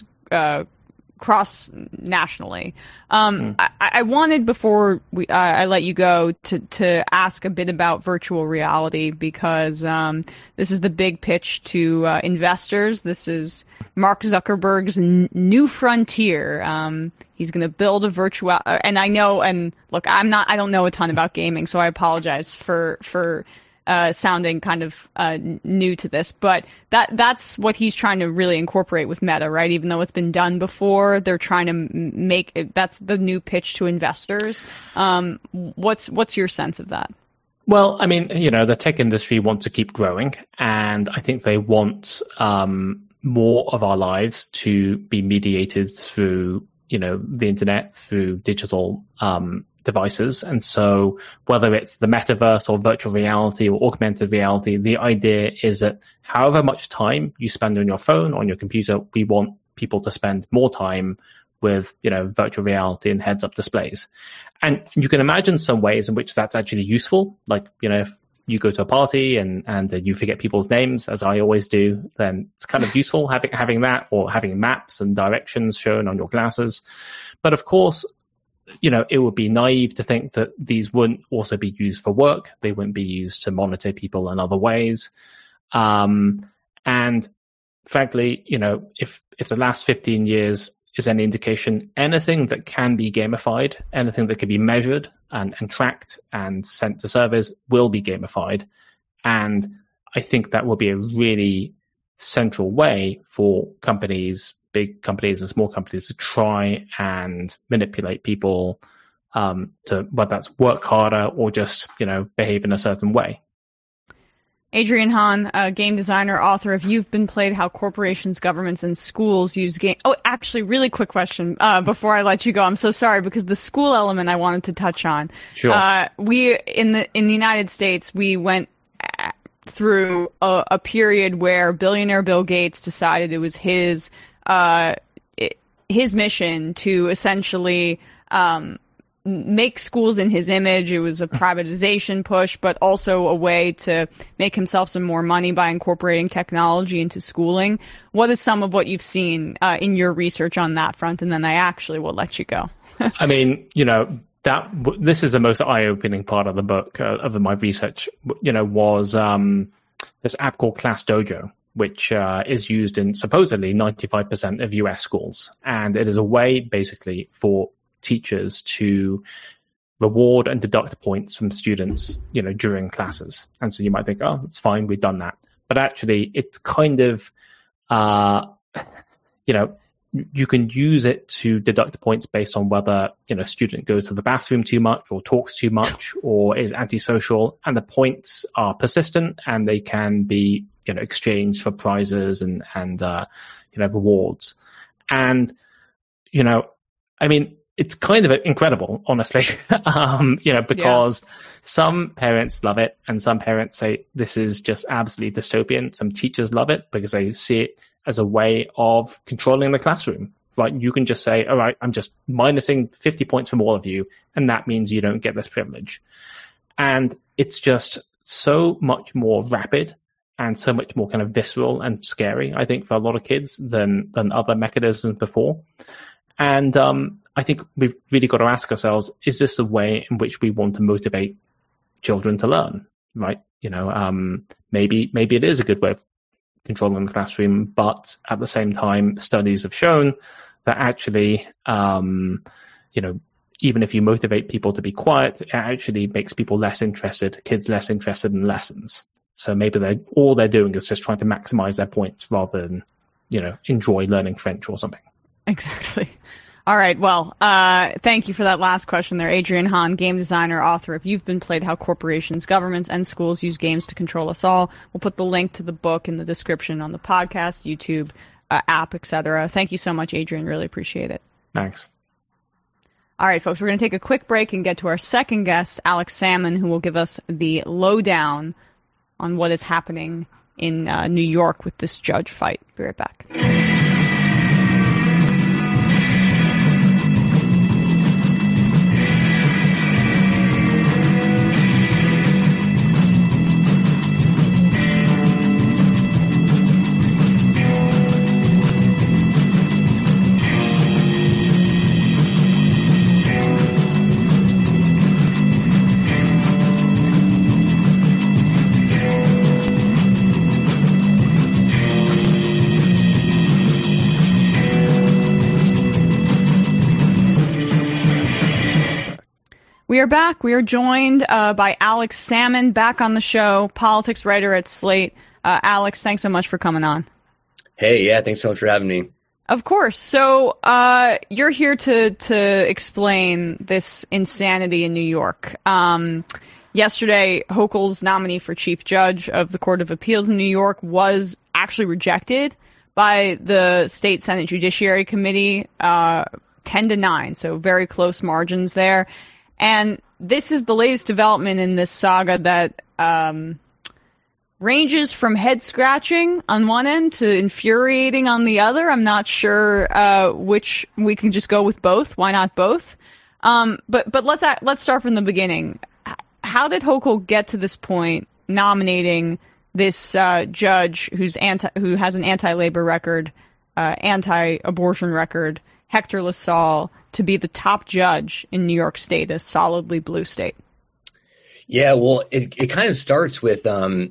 Speaker 3: cross-nationally. I wanted, before I let you go, to ask a bit about virtual reality, because this is the big pitch to investors. This is Mark Zuckerberg's new frontier. He's going to build a virtual, and I know, and look, I don't know a ton about gaming, so I apologize for sounding kind of new to this, but that's what he's trying to really incorporate with Meta, right? Even though it's been done before, they're trying to make it, that's the new pitch to investors. What's your sense of that?
Speaker 8: Well, I mean, the tech industry wants to keep growing, and I think they want more of our lives to be mediated through, the internet, through digital devices. And so whether it's the metaverse or virtual reality or augmented reality, the idea is that however much time you spend on your phone, on your computer, we want people to spend more time with, virtual reality and heads-up displays. And you can imagine some ways in which that's actually useful. Like, if you go to a party and you forget people's names, as I always do, then it's kind of useful having that, or having maps and directions shown on your glasses. But of course, it would be naive to think that these wouldn't also be used for work. They wouldn't be used to monitor people in other ways. And frankly, if the last 15 years is any indication, anything that can be gamified, anything that can be measured and tracked and sent to servers will be gamified. And I think that will be a really central way for companies, big companies and small companies, to try and manipulate people to whether that's work harder or just, behave in a certain way.
Speaker 3: Adrian Hahn, a game designer, author of You've Been Played, How Corporations, Governments, and Schools Use Game. Oh, actually, really quick question before I let you go. I'm so sorry, because the school element I wanted to touch on.
Speaker 8: Sure.
Speaker 3: We, in the United States, we went through a period where billionaire Bill Gates decided it was his mission to essentially make schools in his image. It was a privatization push, but also a way to make himself some more money by incorporating technology into schooling. What is some of what you've seen in your research on that front? And then I actually will let you go.
Speaker 8: I mean, this is the most eye-opening part of the book, of my research, was this app called Class Dojo, which is used in supposedly 95% of US schools. And it is a way basically for teachers to reward and deduct points from students, during classes. And so you might think, oh, it's fine, we've done that. But actually, it's kind of, you can use it to deduct points based on whether, a student goes to the bathroom too much or talks too much or is antisocial. And the points are persistent and they can be, exchanged for prizes and rewards. And, it's kind of incredible, honestly, because some parents love it and some parents say this is just absolutely dystopian. Some teachers love it because they see it as a way of controlling the classroom. Right? You can just say, all right, I'm just minusing 50 points from all of you, and that means you don't get this privilege. And it's just so much more rapid and so much more kind of visceral and scary, I think, for a lot of kids than other mechanisms before. And I think we've really got to ask ourselves, is this a way in which we want to motivate children to learn, right? Maybe it is a good way of controlling the classroom, but at the same time, studies have shown that actually, even if you motivate people to be quiet, it actually makes people less interested, kids less interested in lessons. So maybe all they're doing is just trying to maximize their points rather than, enjoy learning French or something.
Speaker 3: Exactly. All right. Well, thank you for that last question there. Adrian Hahn, game designer, author of You've Been Played, How Corporations, Governments, and Schools Use Games to Control Us All. We'll put the link to the book in the description on the podcast, YouTube, app, etc. Thank you so much, Adrian. Really appreciate it.
Speaker 8: Thanks.
Speaker 3: All right, folks, we're going to take a quick break and get to our second guest, Alex Salmon, who will give us the lowdown on what is happening in New York with this judge fight. Be right back. We are back. We are joined by Alex Salmon, back on the show, politics writer at Slate. Alex, thanks so much for coming on.
Speaker 9: Hey, yeah, thanks so much for having me.
Speaker 3: Of course. So you're here to explain this insanity in New York. Yesterday, Hochul's nominee for chief judge of the Court of Appeals in New York was actually rejected by the State Senate Judiciary Committee 10-9, so very close margins there. And this is the latest development in this saga that ranges from head-scratching on one end to infuriating on the other. I'm not sure which. We can just go with both. Why not both? But let's start from the beginning. How did Hochul get to this point, nominating this judge who has an anti-labor record, anti-abortion record, Hector LaSalle, to be the top judge in New York State, a solidly blue state?
Speaker 9: Yeah, well, it kind of starts with the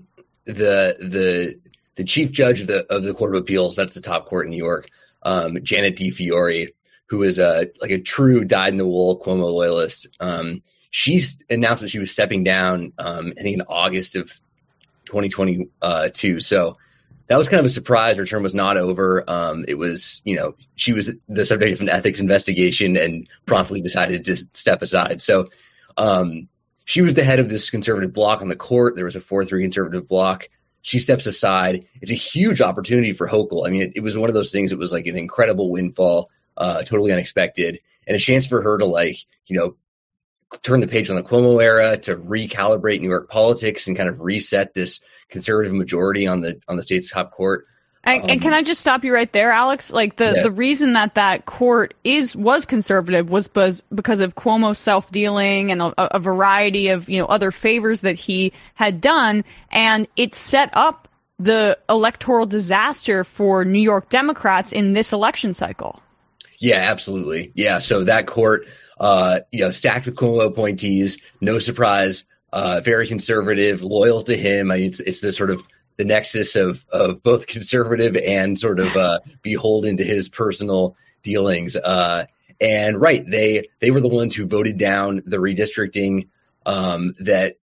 Speaker 9: chief judge of the Court of Appeals. That's the top court in New York, Janet DiFiore. who is a true dyed-in-the-wool Cuomo loyalist. She's announced that she was stepping down, I think in August of 2022. So that was kind of a surprise. Her term was not over. It was, she was the subject of an ethics investigation and promptly decided to step aside. So she was the head of this conservative bloc on the court. There was a 4-3 conservative bloc. She steps aside. It's a huge opportunity for Hochul. I mean, it was one of those things. It was like an incredible windfall, totally unexpected, and a chance for her to turn the page on the Cuomo era, to recalibrate New York politics and kind of reset this conservative majority on the state's top court.
Speaker 3: And can I just stop you right there, Alex? The reason that court was conservative was because of Cuomo's self-dealing and a variety of other favors that he had done, and it set up the electoral disaster for New York Democrats in this election cycle.
Speaker 9: Yeah, absolutely. Yeah, so that court, stacked with Cuomo appointees, no surprise, very conservative, loyal to him. I mean, it's the sort of the nexus of both conservative and sort of beholden to his personal dealings. And right, they were the ones who voted down the redistricting that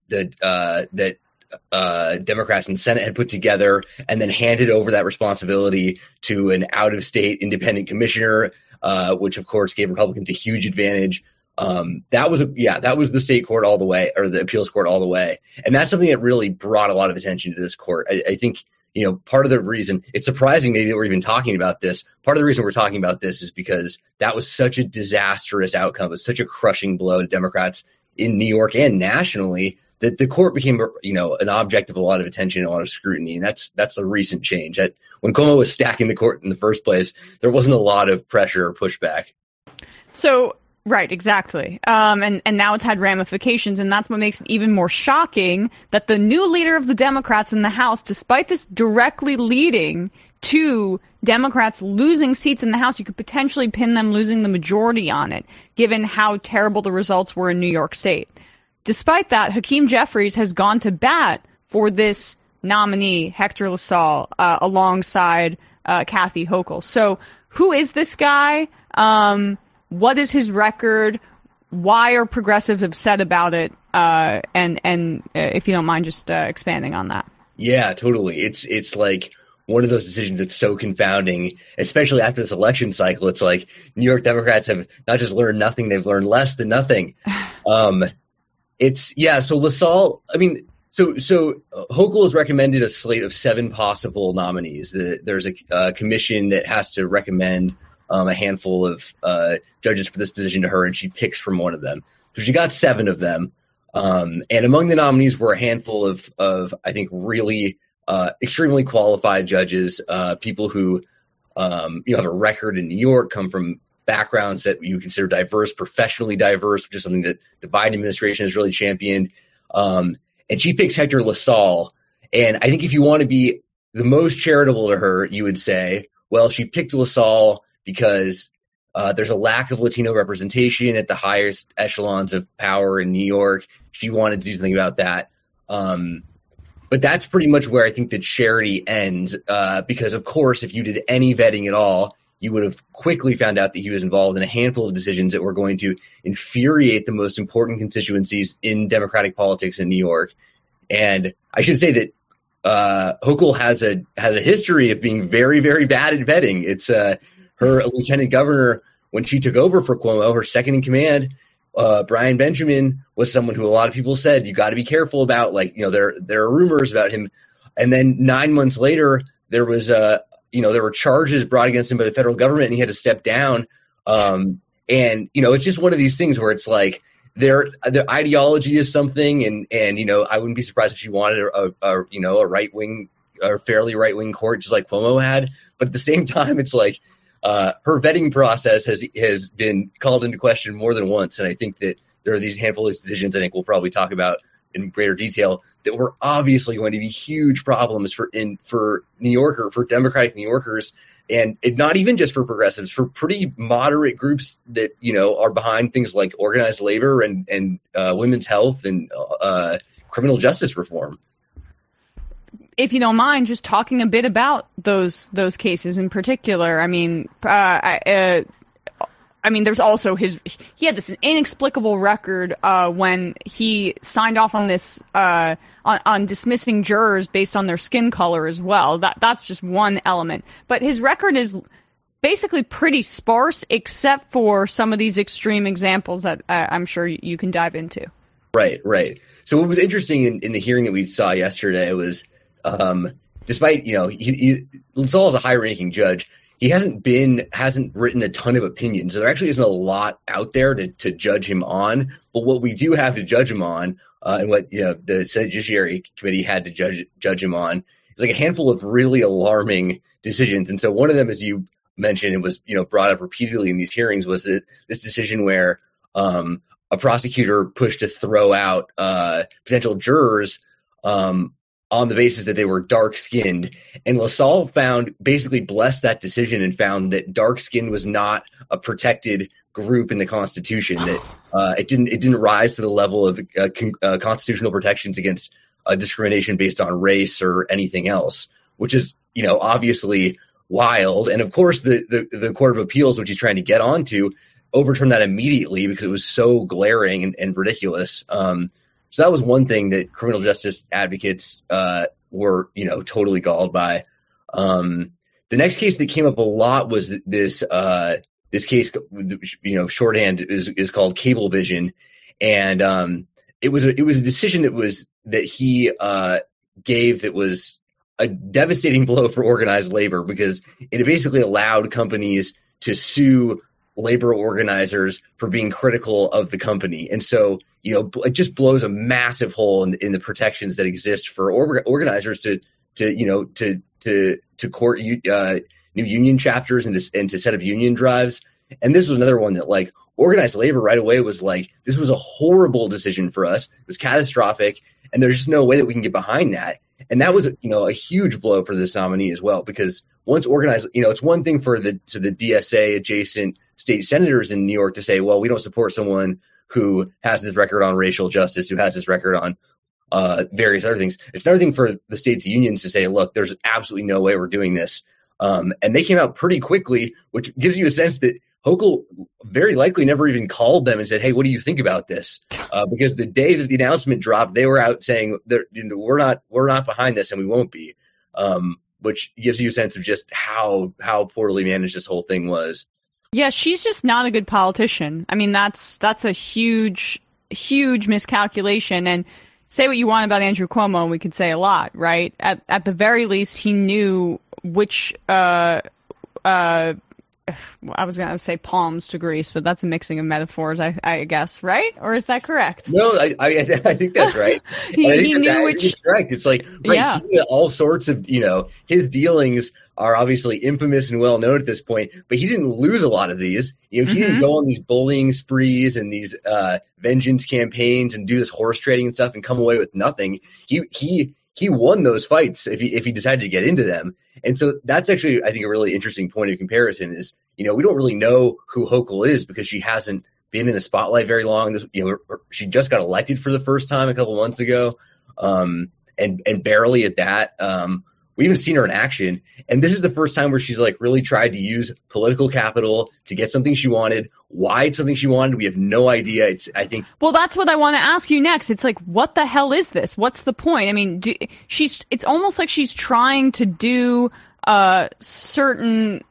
Speaker 9: Democrats in the Senate had put together, and then handed over that responsibility to an out-of-state independent commissioner, which of course gave Republicans a huge advantage. That was the state court all the way, or the appeals court all the way. And that's something that really brought a lot of attention to this court. I think, part of the reason it's surprising maybe that we're even talking about this. Part of the reason we're talking about this is because that was such a disastrous outcome. It was such a crushing blow to Democrats in New York and nationally that the court became, an object of a lot of attention and a lot of scrutiny. And that's a recent change. When Cuomo was stacking the court in the first place, there wasn't a lot of pressure or pushback.
Speaker 3: So, right, exactly. And now it's had ramifications, and that's what makes it even more shocking that the new leader of the Democrats in the House, despite this directly leading to Democrats losing seats in the House, you could potentially pin them losing the majority on it, given how terrible the results were in New York State. Despite that, Hakeem Jeffries has gone to bat for this nominee, Hector LaSalle, alongside Kathy Hochul. So who is this guy? What is his record? Why are progressives upset about it? And if you don't mind just expanding on that.
Speaker 9: Yeah, totally. It's like one of those decisions that's so confounding, especially after this election cycle. It's like New York Democrats have not just learned nothing, they've learned less than nothing. So LaSalle, so Hochul has recommended a slate of 7 possible nominees. There's a commission that has to recommend a handful of judges for this position to her, and she picks from one of them. So she got 7 of them. And among the nominees were a handful of I think, really extremely qualified judges, people who have a record in New York, come from backgrounds that you consider diverse, professionally diverse, which is something that the Biden administration has really championed. And she picks Hector LaSalle. And I think if you want to be the most charitable to her, you would say, well, she picked LaSalle because there's a lack of Latino representation at the highest echelons of power in New York. She wanted to do something about that. But that's pretty much where I think the charity ends, because, of course, if you did any vetting at all, you would have quickly found out that he was involved in a handful of decisions that were going to infuriate the most important constituencies in Democratic politics in New York. And I should say that Hochul has a history of being very, very bad at vetting. It's her lieutenant governor, when she took over for Cuomo, her second in command, Brian Benjamin, was someone who a lot of people said you got to be careful about. There are rumors about him. And then 9 months later, there was there were charges brought against him by the federal government, and he had to step down. And it's just one of these things where it's like their ideology is something, and I wouldn't be surprised if she wanted a right wing or fairly right wing court just like Cuomo had. But at the same time, it's like her vetting process has been called into question more than once, and I think that there are these handful of decisions I think we'll probably talk about in greater detail that were obviously going to be huge problems for Democratic New Yorkers, and not even just for progressives, for pretty moderate groups that are behind things like organized labor and women's health and criminal justice reform.
Speaker 3: If you don't mind, just talking a bit about those cases in particular. I mean, I mean, there's also he had this inexplicable record when he signed off on this on dismissing jurors based on their skin color as well. That's just one element. But his record is basically pretty sparse, except for some of these extreme examples that I'm sure you can dive into.
Speaker 9: Right. So what was interesting in the hearing that we saw yesterday was, despite, Saul is a high-ranking judge, he hasn't written a ton of opinions. So there actually isn't a lot out there to judge him on. But what we do have to judge him on, and what the Senate Judiciary Committee had to judge him on, is like a handful of really alarming decisions. And so one of them, as you mentioned, it was brought up repeatedly in these hearings, was this decision where a prosecutor pushed to throw out potential jurors on the basis that they were dark-skinned. And LaSalle basically blessed that decision and found that dark-skinned was not a protected group in the Constitution, that it didn't rise to the level of constitutional protections against discrimination based on race or anything else, which is, obviously wild. And of course, the Court of Appeals, which he's trying to get onto, overturned that immediately because it was so glaring and ridiculous. So that was one thing that criminal justice advocates were, totally galled by. The next case that came up a lot was this case, shorthand is called Cablevision, and it was a decision that he gave that was a devastating blow for organized labor, because it basically allowed companies to sue labor organizers for being critical of the company. And so, it just blows a massive hole in the protections that exist for organizers to court new union chapters and to set up union drives. And this was another one that organized labor right away was this was a horrible decision for us. It was catastrophic. And there's just no way that we can get behind that. And that was, a huge blow for this nominee as well, because once organized, it's one thing for the DSA adjacent state senators in New York to say, well, we don't support someone who has this record on racial justice, who has this record on various other things. It's another thing for the state's unions to say, look, there's absolutely no way we're doing this. And they came out pretty quickly, which gives you a sense that Hochul very likely never even called them and said, hey, what do you think about this? Because the day that the announcement dropped, they were out saying we're not behind this and we won't be, which gives you a sense of just how poorly managed this whole thing was.
Speaker 3: Yeah, she's just not a good politician. I mean, that's a huge miscalculation. And say what you want about Andrew Cuomo, and we could say a lot, right? At the very least, he knew which I was going to say palms to grease, but that's a mixing of metaphors, I guess, right? Or is that correct?
Speaker 9: No, I think that's right.
Speaker 3: he knew which.
Speaker 9: It's correct. It's right. Yeah. He did all sorts of, his dealings are obviously infamous and well known at this point, but he didn't lose a lot of these. He didn't go on these bullying sprees and these vengeance campaigns and do this horse trading and stuff and come away with nothing. He won those fights if he decided to get into them. And so that's actually, I think, a really interesting point of comparison is, we don't really know who Hochul is because she hasn't been in the spotlight very long. She just got elected for the first time a couple months ago, and barely at that. We haven't seen her in action. And this is the first time where she's really tried to use political capital to get something she wanted. Why it's something she wanted, we have no idea.
Speaker 3: Well, that's what I want to ask you next. It's what the hell is this? What's the point? I mean, it's almost like she's trying to do certain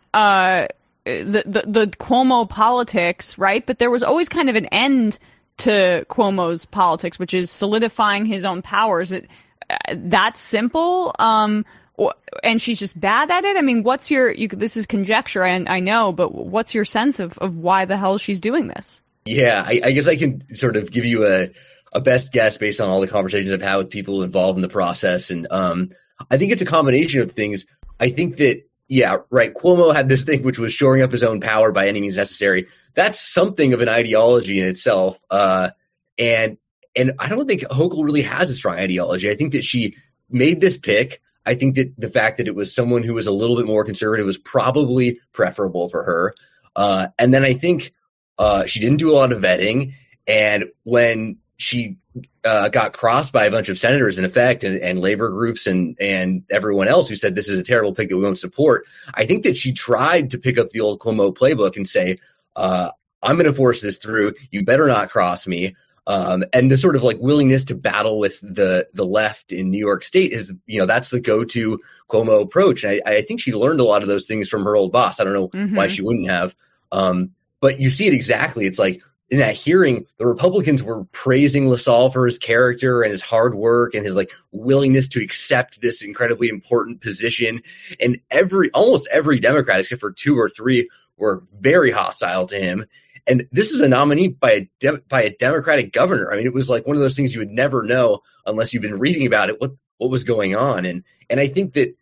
Speaker 3: the Cuomo politics, right? But there was always kind of an end to Cuomo's politics, which is solidifying his own powers. That's simple. And she's just bad at it. I mean, what's this is conjecture, I know, but what's your sense of why the hell she's doing this?
Speaker 9: Yeah, I guess I can sort of give you a best guess based on all the conversations I've had with people involved in the process. And I think it's a combination of things. I think that, yeah, right, Cuomo had this thing which was shoring up his own power by any means necessary. That's something of an ideology in itself. And I don't think Hochul really has a strong ideology. I think that she made this pick. I think that the fact that it was someone who was a little bit more conservative was probably preferable for her. And then I think she didn't do a lot of vetting. And when she got crossed by a bunch of senators, in effect, and labor groups and everyone else who said this is a terrible pick that we won't support, I think that she tried to pick up the old Cuomo playbook and say, I'm going to force this through. You better not cross me. And the sort of like willingness to battle with the left in New York State is, that's the go-to Cuomo approach. And I think she learned a lot of those things from her old boss. I don't know why she wouldn't have. But you see it exactly. It's like in that hearing, the Republicans were praising LaSalle for his character and his hard work and his like willingness to accept this incredibly important position. And almost every Democrat, except for 2 or 3, were very hostile to him. And this is a nominee by a Democratic governor. I mean, it was like one of those things you would never know unless you've been reading about it, what was going on. And I think that,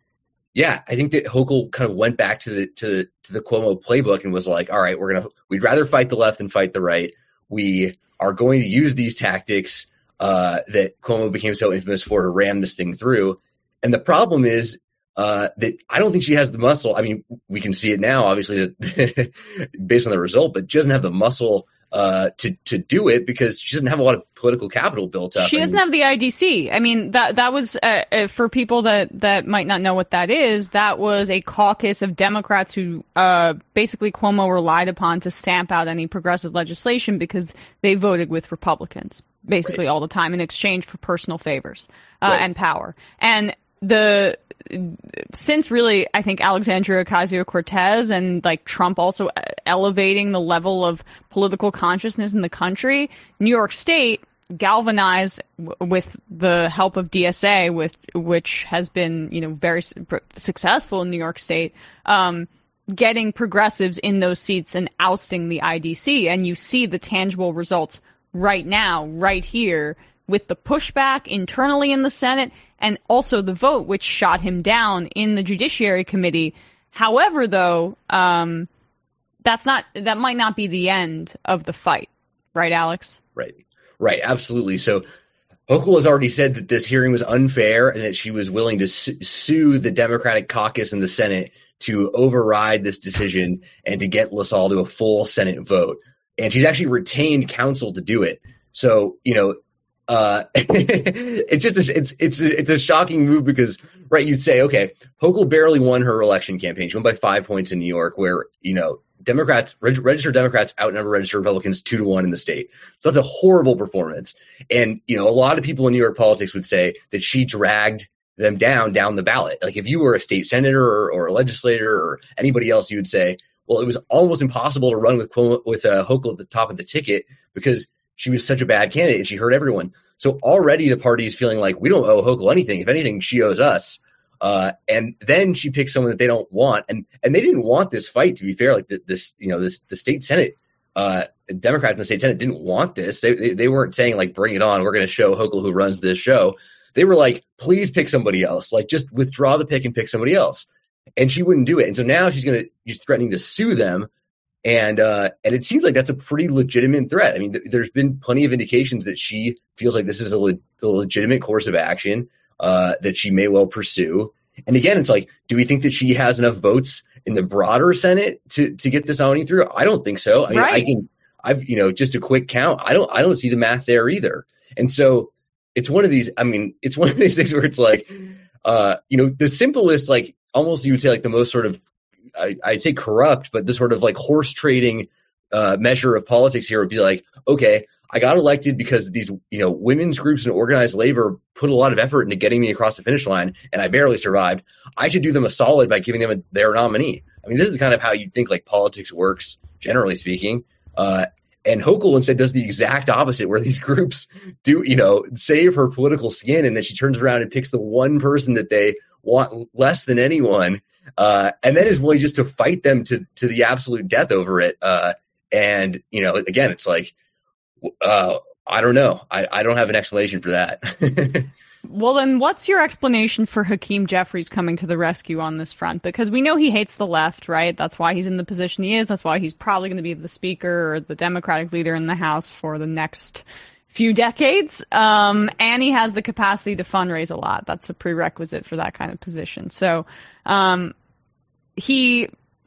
Speaker 9: Hochul kind of went back to the Cuomo playbook and was like, all right, we'd rather fight the left than fight the right. We are going to use these tactics that Cuomo became so infamous for to ram this thing through. And the problem is, that I don't think she has the muscle. I mean, we can see it now, obviously, based on the result, but she doesn't have the muscle to do it because she doesn't have a lot of political capital built up.
Speaker 3: She doesn't have the IDC. I mean, that was for people that might not know what that is. That was a caucus of Democrats who basically Cuomo relied upon to stamp out any progressive legislation because they voted with Republicans basically all the time in exchange for personal favors and power. And since really, I think Alexandria Ocasio-Cortez and like Trump also elevating the level of political consciousness in the country, New York State galvanized with the help of DSA, which has been, very successful in New York State, getting progressives in those seats and ousting the IDC. And you see the tangible results right now, right here, with the pushback internally in the Senate and also the vote, which shot him down in the Judiciary Committee. However, though, that might not be the end of the fight. Right, Alex?
Speaker 9: Right. Absolutely. So Hochul has already said that this hearing was unfair and that she was willing to sue the Democratic caucus in the Senate to override this decision and to get LaSalle to a full Senate vote. And she's actually retained counsel to do it. So, it's a shocking move because, right, you'd say, okay, Hochul barely won her election campaign. She won by 5 points in New York where, Democrats, registered Democrats outnumber registered Republicans 2-1 in the state. So that's a horrible performance. And, a lot of people in New York politics would say that she dragged them down the ballot. Like if you were a state senator or a legislator or anybody else, you would say, well, it was almost impossible to run with Hochul at the top of the ticket because she was such a bad candidate and she hurt everyone. So already the party is feeling like we don't owe Hochul anything. If anything, she owes us. And then she picks someone that they don't want. And they didn't want this fight, to be fair. Like the state Senate, Democrats in the state Senate didn't want this. They weren't saying like, bring it on. We're going to show Hochul who runs this show. They were like, please pick somebody else. Like just withdraw the pick and pick somebody else. And she wouldn't do it. And so now she's threatening to sue them. And it seems like that's a pretty legitimate threat. I mean, there's been plenty of indications that she feels like this is a legitimate course of action that she may well pursue. And again, it's like, do we think that she has enough votes in the broader Senate to get this nominee through? I don't think so. I mean, I've just a quick count. I don't see the math there either. And so it's one of these. I mean, it's one of these things where it's like, the simplest, like almost you would say like the most sort of, I'd say corrupt, but the sort of like horse trading measure of politics here would be like, okay, I got elected because these, women's groups and organized labor put a lot of effort into getting me across the finish line and I barely survived. I should do them a solid by giving them their nominee. I mean, this is kind of how you think like politics works, generally speaking. And Hochul instead does the exact opposite where these groups do, save her political skin and then she turns around and picks the one person that they want less than anyone. And then is willing just to fight them to the absolute death over it. And, again, it's like, I don't know. I don't have an explanation for that.
Speaker 3: Well, then what's your explanation for Hakeem Jeffries coming to the rescue on this front? Because we know he hates the left, right? That's why he's in the position he is. That's why he's probably going to be the speaker or the Democratic leader in the House for the next few decades. And he has the capacity to fundraise a lot. That's a prerequisite for that kind of position. So, he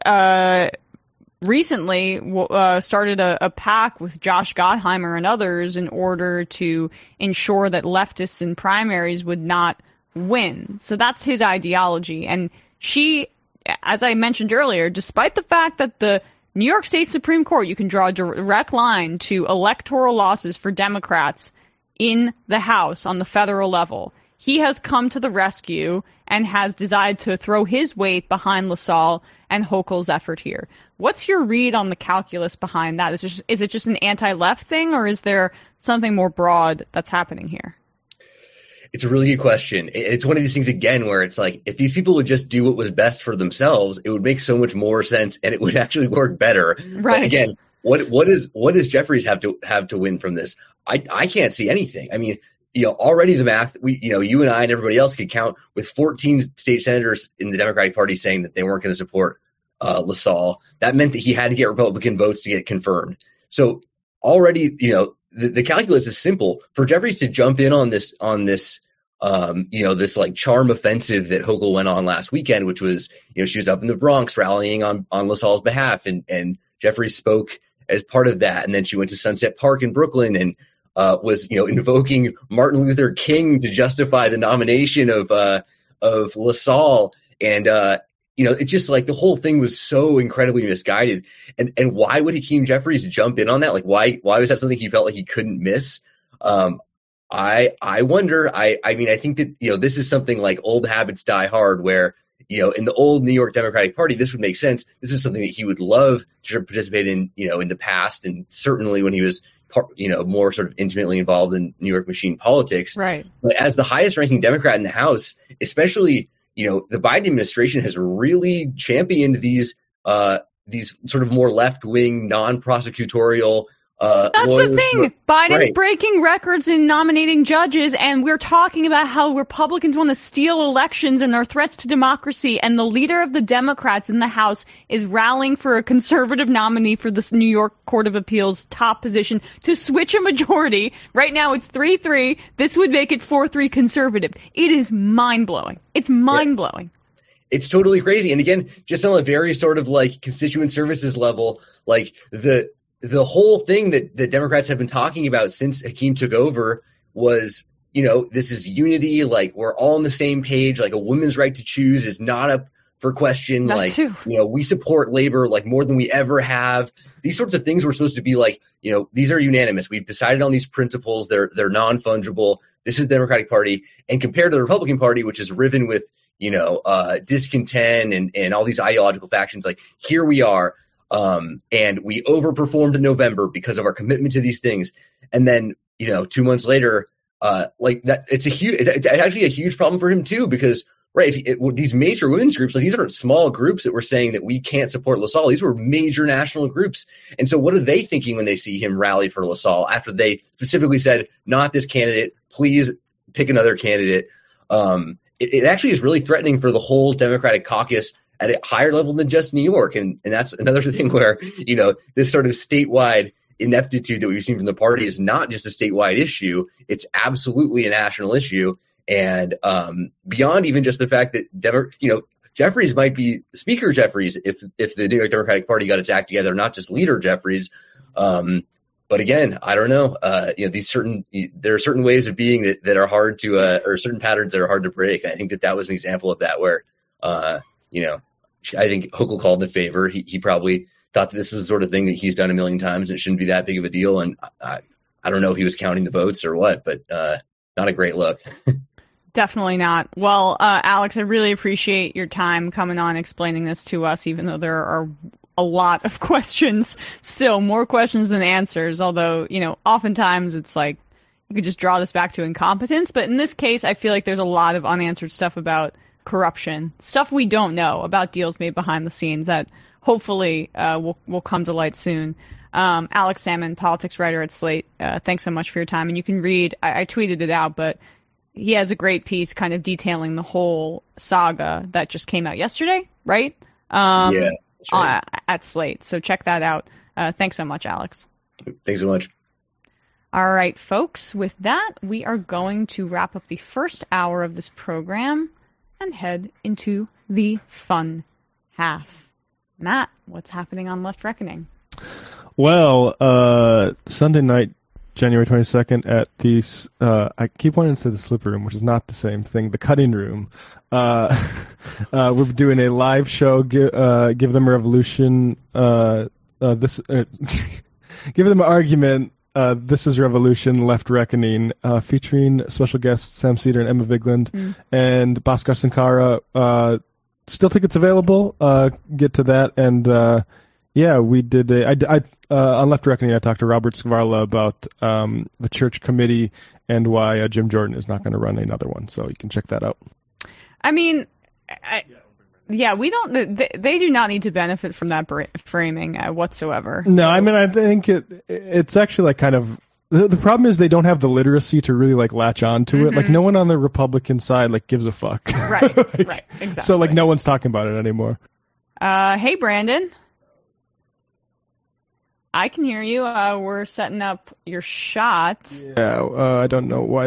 Speaker 3: recently started a PAC with Josh Gottheimer and others in order to ensure that leftists in primaries would not win. So that's his ideology. And she, as I mentioned earlier, despite the fact that the New York State Supreme Court, you can draw a direct line to electoral losses for Democrats in the House on the federal level. He has come to the rescue and has decided to throw his weight behind LaSalle and Hochul's effort here. What's your read on the calculus behind that? Is it just an anti-left thing, or is there something more broad that's happening here?
Speaker 9: It's a really good question. It's one of these things, again, where it's like, if these people would just do what was best for themselves, it would make so much more sense and it would actually work better.
Speaker 3: Right.
Speaker 9: But again, what does Jeffries have to win from this? I can't see anything. I mean, already the math, you and I and everybody else could count with 14 state senators in the Democratic Party saying that they weren't going to support LaSalle. That meant that he had to get Republican votes to get confirmed. So already, the calculus is simple. For Jeffries to jump in on this this like charm offensive that Hochul went on last weekend, which was, she was up in the Bronx rallying on LaSalle's behalf, and Jeffries spoke as part of that. And then she went to Sunset Park in Brooklyn and was, invoking Martin Luther King to justify the nomination of LaSalle. And, it's just like the whole thing was so incredibly misguided. And why would Hakeem Jeffries jump in on that? Like, why was that something he felt like he couldn't miss? I wonder. I mean, I think that, this is something like old habits die hard, where, in the old New York Democratic Party, this would make sense. This is something that he would love to participate in, in the past. And certainly when he was, more sort of intimately involved in New York machine politics.
Speaker 3: Right.
Speaker 9: But as the highest ranking Democrat in the House, especially, the Biden administration has really championed these sort of more left-wing, non-prosecutorial
Speaker 3: that's the thing. Biden's breaking records in nominating judges, and we're talking about how Republicans want to steal elections and their threats to democracy, and the leader of the Democrats in the House is rallying for a conservative nominee for the New York Court of Appeals top position to switch a majority. Right now it's 3-3. This would make it 4-3 conservative. It is mind-blowing. It's mind-blowing.
Speaker 9: It's totally crazy. And again, just on a very sort of like constituent services level, like the whole thing that the Democrats have been talking about since Hakeem took over was, this is unity. Like, we're all on the same page. Like, a woman's right to choose is not up for question.
Speaker 3: That
Speaker 9: like,
Speaker 3: too.
Speaker 9: We support labor like more than we ever have. These sorts of things were supposed to be like, these are unanimous. We've decided on these principles. They're non-fungible. This is the Democratic Party. And compared to the Republican Party, which is riven with, discontent and all these ideological factions, like, here we are. And we overperformed in November because of our commitment to these things. And then, 2 months later, like that, it's actually a huge problem for him too, because these major women's groups, like, these aren't small groups that were saying that we can't support LaSalle. These were major national groups. And so what are they thinking when they see him rally for LaSalle after they specifically said, not this candidate, please pick another candidate? It actually is really threatening for the whole Democratic caucus at a higher level than just New York. And that's another thing where, this sort of statewide ineptitude that we've seen from the party is not just a statewide issue. It's absolutely a national issue. And beyond even just the fact that, Jeffries might be Speaker Jeffries if the New York Democratic Party got its act together, not just Leader Jeffries. But again, I don't know. There are certain ways of being that are hard to, or certain patterns that are hard to break. And I think that was an example of that where, I think Hochul called in favor. He probably thought that this was the sort of thing that he's done a million times and it shouldn't be that big of a deal. And I don't know if he was counting the votes or what, but not a great look.
Speaker 3: Definitely not. Well, Alex, I really appreciate your time coming on explaining this to us, even though there are a lot of questions, still more questions than answers. Although, oftentimes it's like you could just draw this back to incompetence. But in this case, I feel like there's a lot of unanswered stuff about corruption, stuff we don't know about, deals made behind the scenes that hopefully will come to light soon. Alex Salmon, politics writer at Slate, thanks so much for your time. And you can read, I tweeted it out, but he has a great piece kind of detailing the whole saga that just came out yesterday, right?
Speaker 9: Yeah, right.
Speaker 3: At Slate. So check that out. Thanks so much, Alex.
Speaker 9: Thanks so much.
Speaker 3: All right, folks, with that, we are going to wrap up the first hour of this program and head into the fun half. Matt, what's happening on Left Reckoning?
Speaker 4: Well, Sunday night, January 22nd at the, I keep wanting to say the Slip Room, which is not the same thing, the Cutting Room. We're doing a live show, Give Them a Revolution give them an argument. This is Revolution, Left Reckoning, featuring special guests Sam Seder and Emma Vigeland and Bhaskar Sankara. Still tickets available. Get to that. And we did on Left Reckoning, I talked to Robert Skvarla about the church committee and why Jim Jordan is not going to run another one. So you can check that out.
Speaker 3: I mean, we don't. They do not need to benefit from that framing whatsoever.
Speaker 4: No, I mean, I think it's actually like kind of the problem is they don't have the literacy to really like latch on to it. Like no one on the Republican side like gives a fuck.
Speaker 3: Right, right, exactly.
Speaker 4: So like no one's talking about it anymore.
Speaker 3: Hey, Brandon. I can hear you. We're setting up your shot.
Speaker 4: Yeah, I don't know why.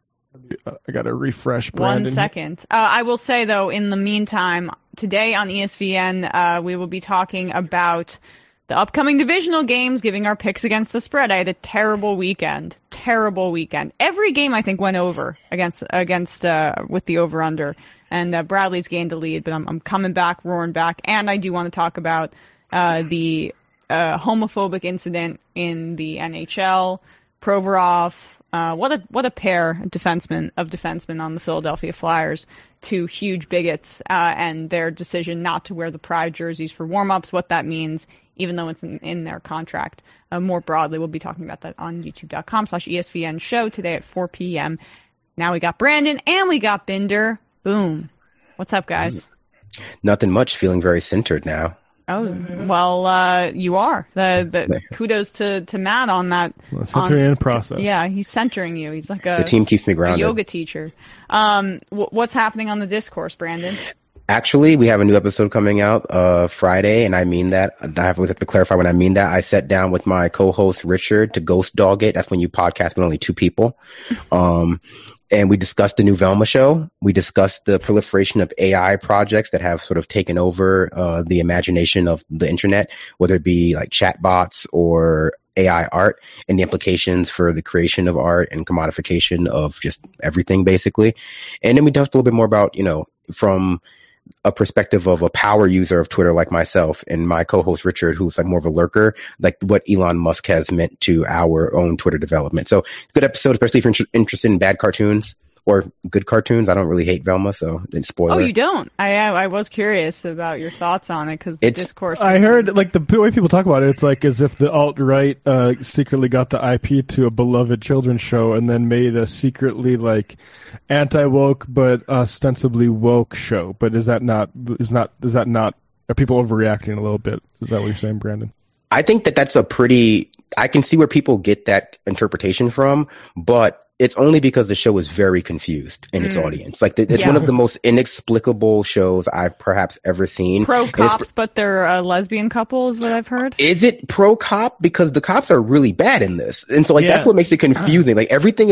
Speaker 4: I got to refresh, Brandon.
Speaker 3: 1 second. I will say, though, in the meantime, today on ESPN, we will be talking about the upcoming divisional games, giving our picks against the spread. I had a terrible weekend. Every game, I think, went over against with the over-under. And Bradley's gained a lead, but I'm coming back, roaring back. And I do want to talk about the homophobic incident in the NHL. Provorov, what a pair of defensemen on the Philadelphia Flyers. Two huge bigots, and their decision not to wear the Pride jerseys for warm-ups, what that means, even though it's in their contract. More broadly, we'll be talking about that on youtube.com/ESPN show today at 4 p.m. Now we got Brandon and we got Binder. Boom. What's up, guys?
Speaker 10: Nothing much. Feeling very centered now.
Speaker 3: Oh, well, you are. The kudos to Matt on that.
Speaker 4: Well, centering in process.
Speaker 3: Yeah, he's centering you. He's like
Speaker 10: the team keeps me grounded.
Speaker 3: A yoga teacher. What's happening on the discourse, Brandon?
Speaker 10: Actually, we have a new episode coming out Friday, and I mean that. I have to clarify when I mean that. I sat down with my co-host Richard to ghost dog it. That's when you podcast with only two people. And we discussed the new Velma show. We discussed the proliferation of AI projects that have sort of taken over the imagination of the internet, whether it be like chatbots or AI art, and the implications for the creation of art and commodification of just everything, basically. And then we talked a little bit more about, from a perspective of a power user of Twitter like myself and my co-host Richard, who's like more of a lurker, like what Elon Musk has meant to our own Twitter development. So good episode, especially if you're interested in bad cartoons or good cartoons. I don't really hate Velma, so then spoiler.
Speaker 3: Oh, you don't? I was curious about your thoughts on it because the discourse.
Speaker 4: I heard like the way people talk about it, it's like as if the alt-right secretly got the IP to a beloved children's show and then made a secretly like anti-woke but ostensibly woke show. But is that not? Are people overreacting a little bit? Is that what you're saying, Brandon?
Speaker 10: I think that's I can see where people get that interpretation from, but it's only because the show is very confused in its audience. Like it's one of the most inexplicable shows I've perhaps ever seen.
Speaker 3: Pro cops, but they're a lesbian couple is what I've heard.
Speaker 10: Is it pro cop? Because the cops are really bad in this. And so that's what makes it confusing. Like everything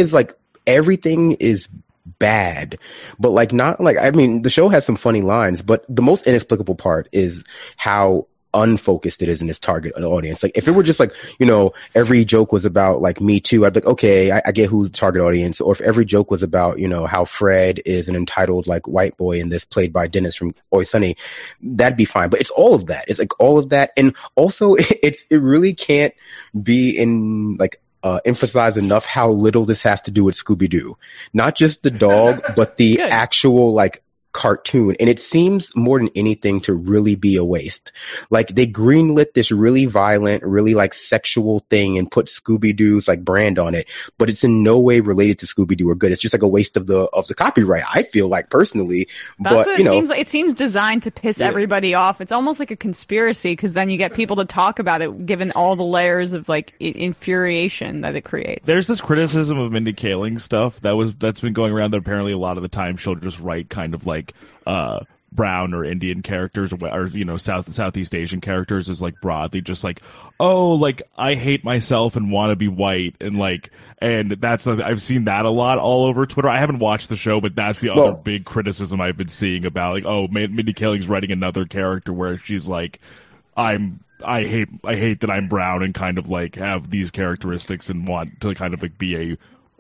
Speaker 10: is bad, but like not like, I mean, the show has some funny lines, but the most inexplicable part is how unfocused it is in its target audience. Like if it were just like, every joke was about like Me Too, I'd be like, okay, I get who's the target audience. Or if every joke was about, how Fred is an entitled like white boy in this played by Dennis from Always Sunny, that'd be fine. But it's all of that. It's like all of that. And also it really can't be emphasize enough how little this has to do with Scooby-Doo. Not just the dog, but the actual like cartoon. And it seems more than anything to really be a waste. Like they greenlit this really violent, really like sexual thing and put Scooby-Doo's like brand on it, but it's in no way related to Scooby-Doo or good. It's just like a waste of the copyright, I feel like personally.
Speaker 3: That's but what it seems like. It seems designed to piss everybody off. It's almost like a conspiracy because then you get people to talk about it given all the layers of like infuriation that it creates.
Speaker 5: There's this criticism of Mindy Kaling stuff that's been going around that apparently a lot of the time she'll just write kind of like brown or Indian characters or Southeast Asian characters is like broadly just like, oh, like I hate myself and want to be white and that's I've seen that a lot all over Twitter. I haven't watched the show, but that's the other big criticism I've been seeing about like, oh, Mindy Kaling's writing another character where she's like, I hate that I'm brown and kind of like have these characteristics and want to kind of like be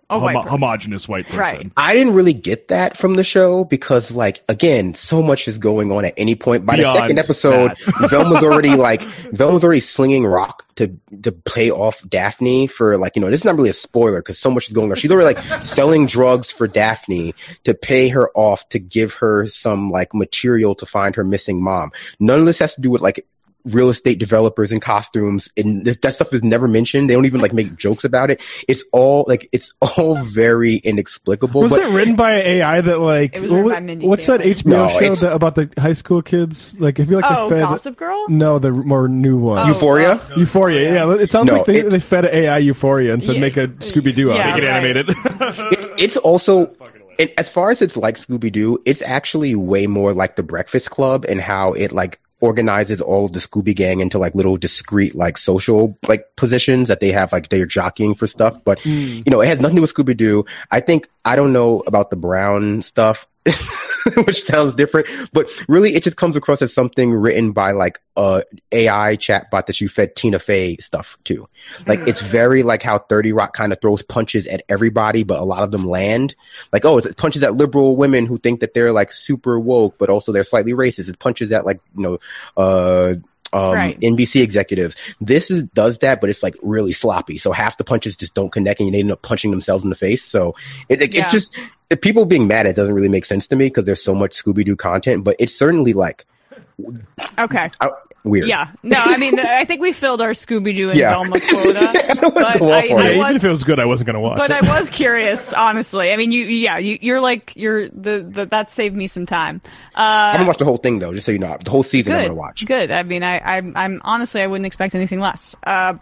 Speaker 5: homogenous white person.
Speaker 3: Right.
Speaker 10: I didn't really get that from the show because, like, again, so much is going on at any point. By the second episode, Velma's already slinging rock to pay off Daphne for, like, you know, this is not really a spoiler because so much is going on. She's already, like, selling drugs for Daphne to pay her off to give her some, like, material to find her missing mom. None of this has to do with, like, real estate developers in costumes, and that stuff is never mentioned. They don't even, like, make jokes about it. It's all very inexplicable.
Speaker 4: Was it written by AI that, like,
Speaker 3: it was written by Mindy
Speaker 4: what's that HBO show about the high school kids? Like, I feel like they fed
Speaker 3: Gossip Girl?
Speaker 4: No, the more new one.
Speaker 10: Euphoria?
Speaker 4: Euphoria, yeah. It sounds like they fed AI Euphoria and said make a Scooby-Doo out of it.
Speaker 5: Make it animated.
Speaker 10: It's also, as far as it's like Scooby-Doo, it's actually way more like The Breakfast Club and how it, like, organizes all of the Scooby Gang into, like, little discrete, like, social, like, positions that they have, like, they're jockeying for stuff. But, you know, it has nothing to do with Scooby-Doo. I don't know about the Brown stuff, which sounds different, but really it just comes across as something written by, like, a AI chatbot that you fed Tina Fey stuff to. Like, it's very like how 30 Rock kind of throws punches at everybody, but a lot of them land. Like, it punches at liberal women who think that they're, like, super woke, but also they're slightly racist. It punches at, like, you know, NBC executives. Does that, but it's, like, really sloppy. So half the punches just don't connect and they end up punching themselves in the face. So it's just, people being mad at it doesn't really make sense to me because there's so much Scooby-Doo content, but it's certainly, like, weird.
Speaker 3: Yeah. No, I mean, I think we filled our Scooby-Doo and Velma quota. But
Speaker 4: even if it was good, I wasn't going to watch
Speaker 3: but
Speaker 4: it.
Speaker 3: I was curious, honestly. I mean, that saved me some time.
Speaker 10: I'm going to watch the whole thing, though, just so you know. The whole season I'm going to watch.
Speaker 3: Good. I mean, I'm honestly, I wouldn't expect anything less. Matt,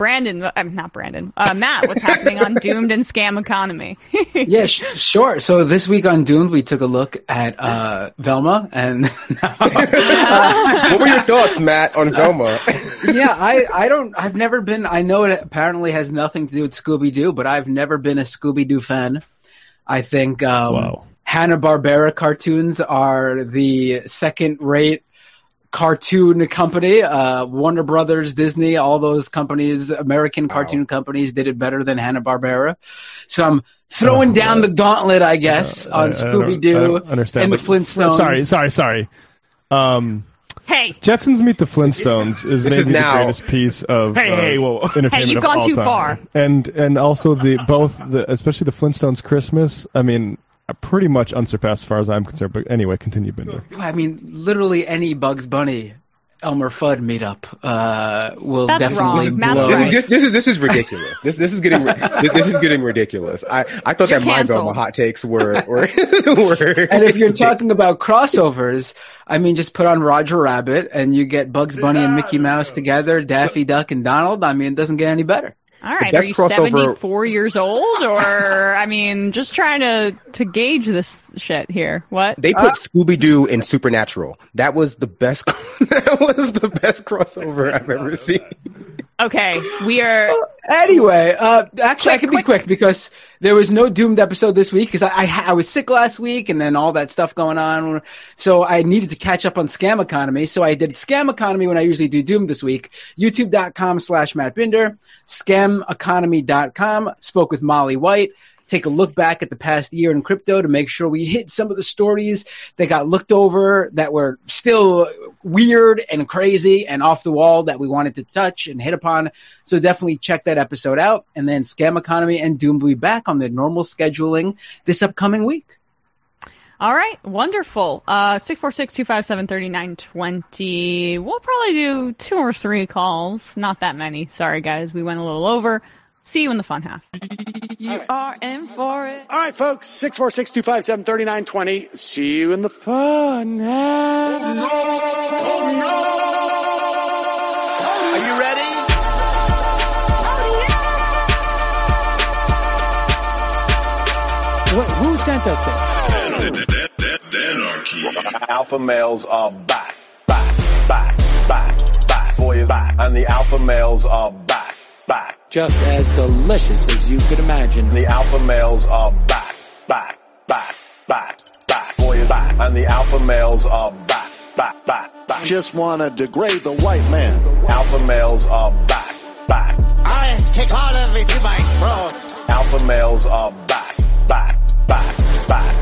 Speaker 3: what's happening on Doomed and Scam Economy?
Speaker 11: Yeah, sure. So this week on Doomed, we took a look at Velma. And
Speaker 10: what were your thoughts, Matt, on Velma?
Speaker 11: Yeah, I've never been, I know it apparently has nothing to do with Scooby-Doo, but I've never been a Scooby-Doo fan. I think Hanna-Barbera cartoons are the second-rate cartoon company. Warner Brothers, Disney, all those companies, American cartoon companies did it better than Hanna-Barbera. So I'm throwing down the gauntlet, I guess, on Scooby-Doo and the Flintstones. Sorry.
Speaker 3: Hey,
Speaker 4: Jetsons Meet the Flintstones is maybe the greatest piece of entertainment
Speaker 3: you've gone too far.
Speaker 4: And also especially the Flintstones Christmas. I mean, pretty much unsurpassed as far as I'm concerned. But anyway, continue, Binder.
Speaker 11: I mean, literally any Bugs Bunny, Elmer Fudd meetup will definitely blow.
Speaker 10: This is ridiculous. This is getting ridiculous. I thought that my Velma hot takes were.
Speaker 11: And if you're talking about crossovers, I mean, just put on Roger Rabbit and you get Bugs Bunny and Mickey Mouse together, Daffy Duck and Donald. I mean, it doesn't get any better.
Speaker 3: All right, are you 74 years old, or I mean, just trying to gauge this shit here? What
Speaker 10: they put Scooby-Doo in Supernatural. That was the best. That was the best crossover I've ever seen.
Speaker 3: Okay, we are.
Speaker 11: Anyway, actually, I can be quick because there was no Doomed episode this week because I was sick last week and then all that stuff going on. So I needed to catch up on Scam Economy. So I did Scam Economy when I usually do Doomed this week. YouTube.com/Matt Binder, ScamEconomy.com. Spoke with Molly White. Take a look back at the past year in crypto to make sure we hit some of the stories that got looked over that were still weird and crazy and off the wall that we wanted to touch and hit upon. So definitely check that episode out. And then Scam Economy and Doom will be back on the normal scheduling this upcoming week.
Speaker 3: All right. Wonderful. 646-257-3920. We'll probably do 2 or 3 calls. Not that many. Sorry, guys. We went a little over. See you in the fun half.
Speaker 12: You are in for it. All right, folks. 646-257-3920. See you in the fun half. Oh, no. Oh, no.
Speaker 13: Are you ready?
Speaker 12: Oh, yeah. Who sent us this?
Speaker 14: Anarchy. Alpha males are back. Boy is back. And the alpha males are back.
Speaker 12: Just as delicious as you could imagine.
Speaker 14: The alpha males are back. Boy is back. And the alpha males are back.
Speaker 13: Just wanna degrade the white man.
Speaker 14: Alpha males are back.
Speaker 13: I take all of it to my throat.
Speaker 14: Alpha males are back.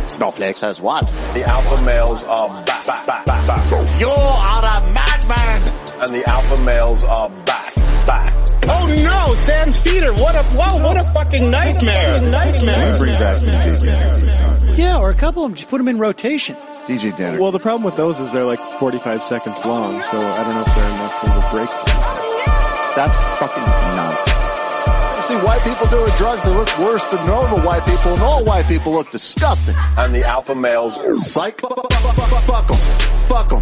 Speaker 13: Snowflake says what?
Speaker 14: The alpha males are back.
Speaker 13: You are a madman!
Speaker 14: And the alpha males are back.
Speaker 13: Oh no, Sam Cedar, what a fucking nightmare.
Speaker 15: Bring back DJ.
Speaker 16: Yeah, or a couple of them, just put them in rotation.
Speaker 15: DJ Danner.
Speaker 4: Well, the problem with those is they're like 45 seconds long, so I don't know if they're enough of a break.
Speaker 15: That's fucking nonsense.
Speaker 13: See white people doing drugs that look worse than normal white people, and all white people look disgusting.
Speaker 14: And the alpha males,
Speaker 13: psych, fuck them.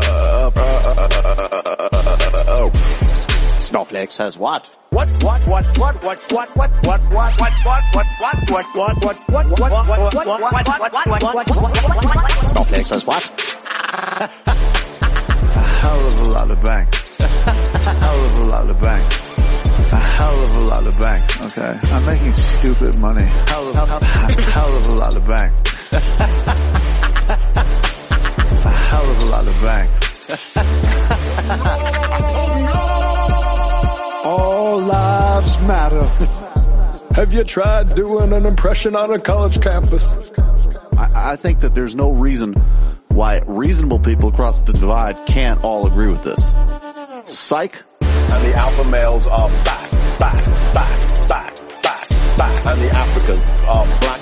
Speaker 13: Snowflake says what? Snowflake says what?
Speaker 15: A hell of a lot of bank. A hell of a lot of bank. A hell of a lot of bank. Okay, I'm making stupid money. Hell of a lot of bank. A hell of a lot of bank.
Speaker 4: All lives matter. Have you tried doing an impression on a college campus?
Speaker 13: I think that there's no reason why reasonable people across the divide can't all agree with this. Psych.
Speaker 14: And the alpha males are back. And the Africans are black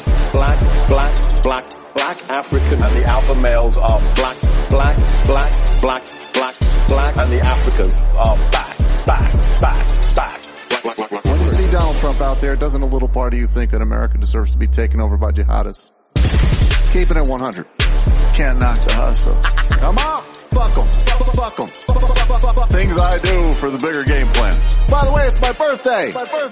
Speaker 14: African. And the alpha males are black. And the Africans are back.
Speaker 13: When you see Donald Trump out there, doesn't a little part of you think that America deserves to be taken over by jihadists? Keep it at 100.
Speaker 15: Can't knock the hustle.
Speaker 13: Come on! Fuck 'em. Things I do for the bigger game plan. By the way, it's my birthday!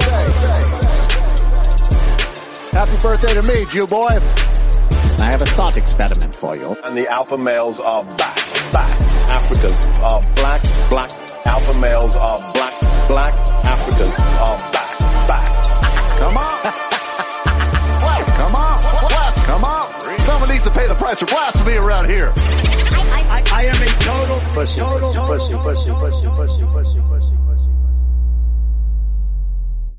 Speaker 13: Happy birthday to me, Jew boy! I have a thought experiment for you.
Speaker 14: And the alpha males are back. Africans are black. Alpha males are black. Africans are back.
Speaker 13: Come on! Come on! Someone needs to pay the price for blasphemy around here.
Speaker 16: I am a total pussy.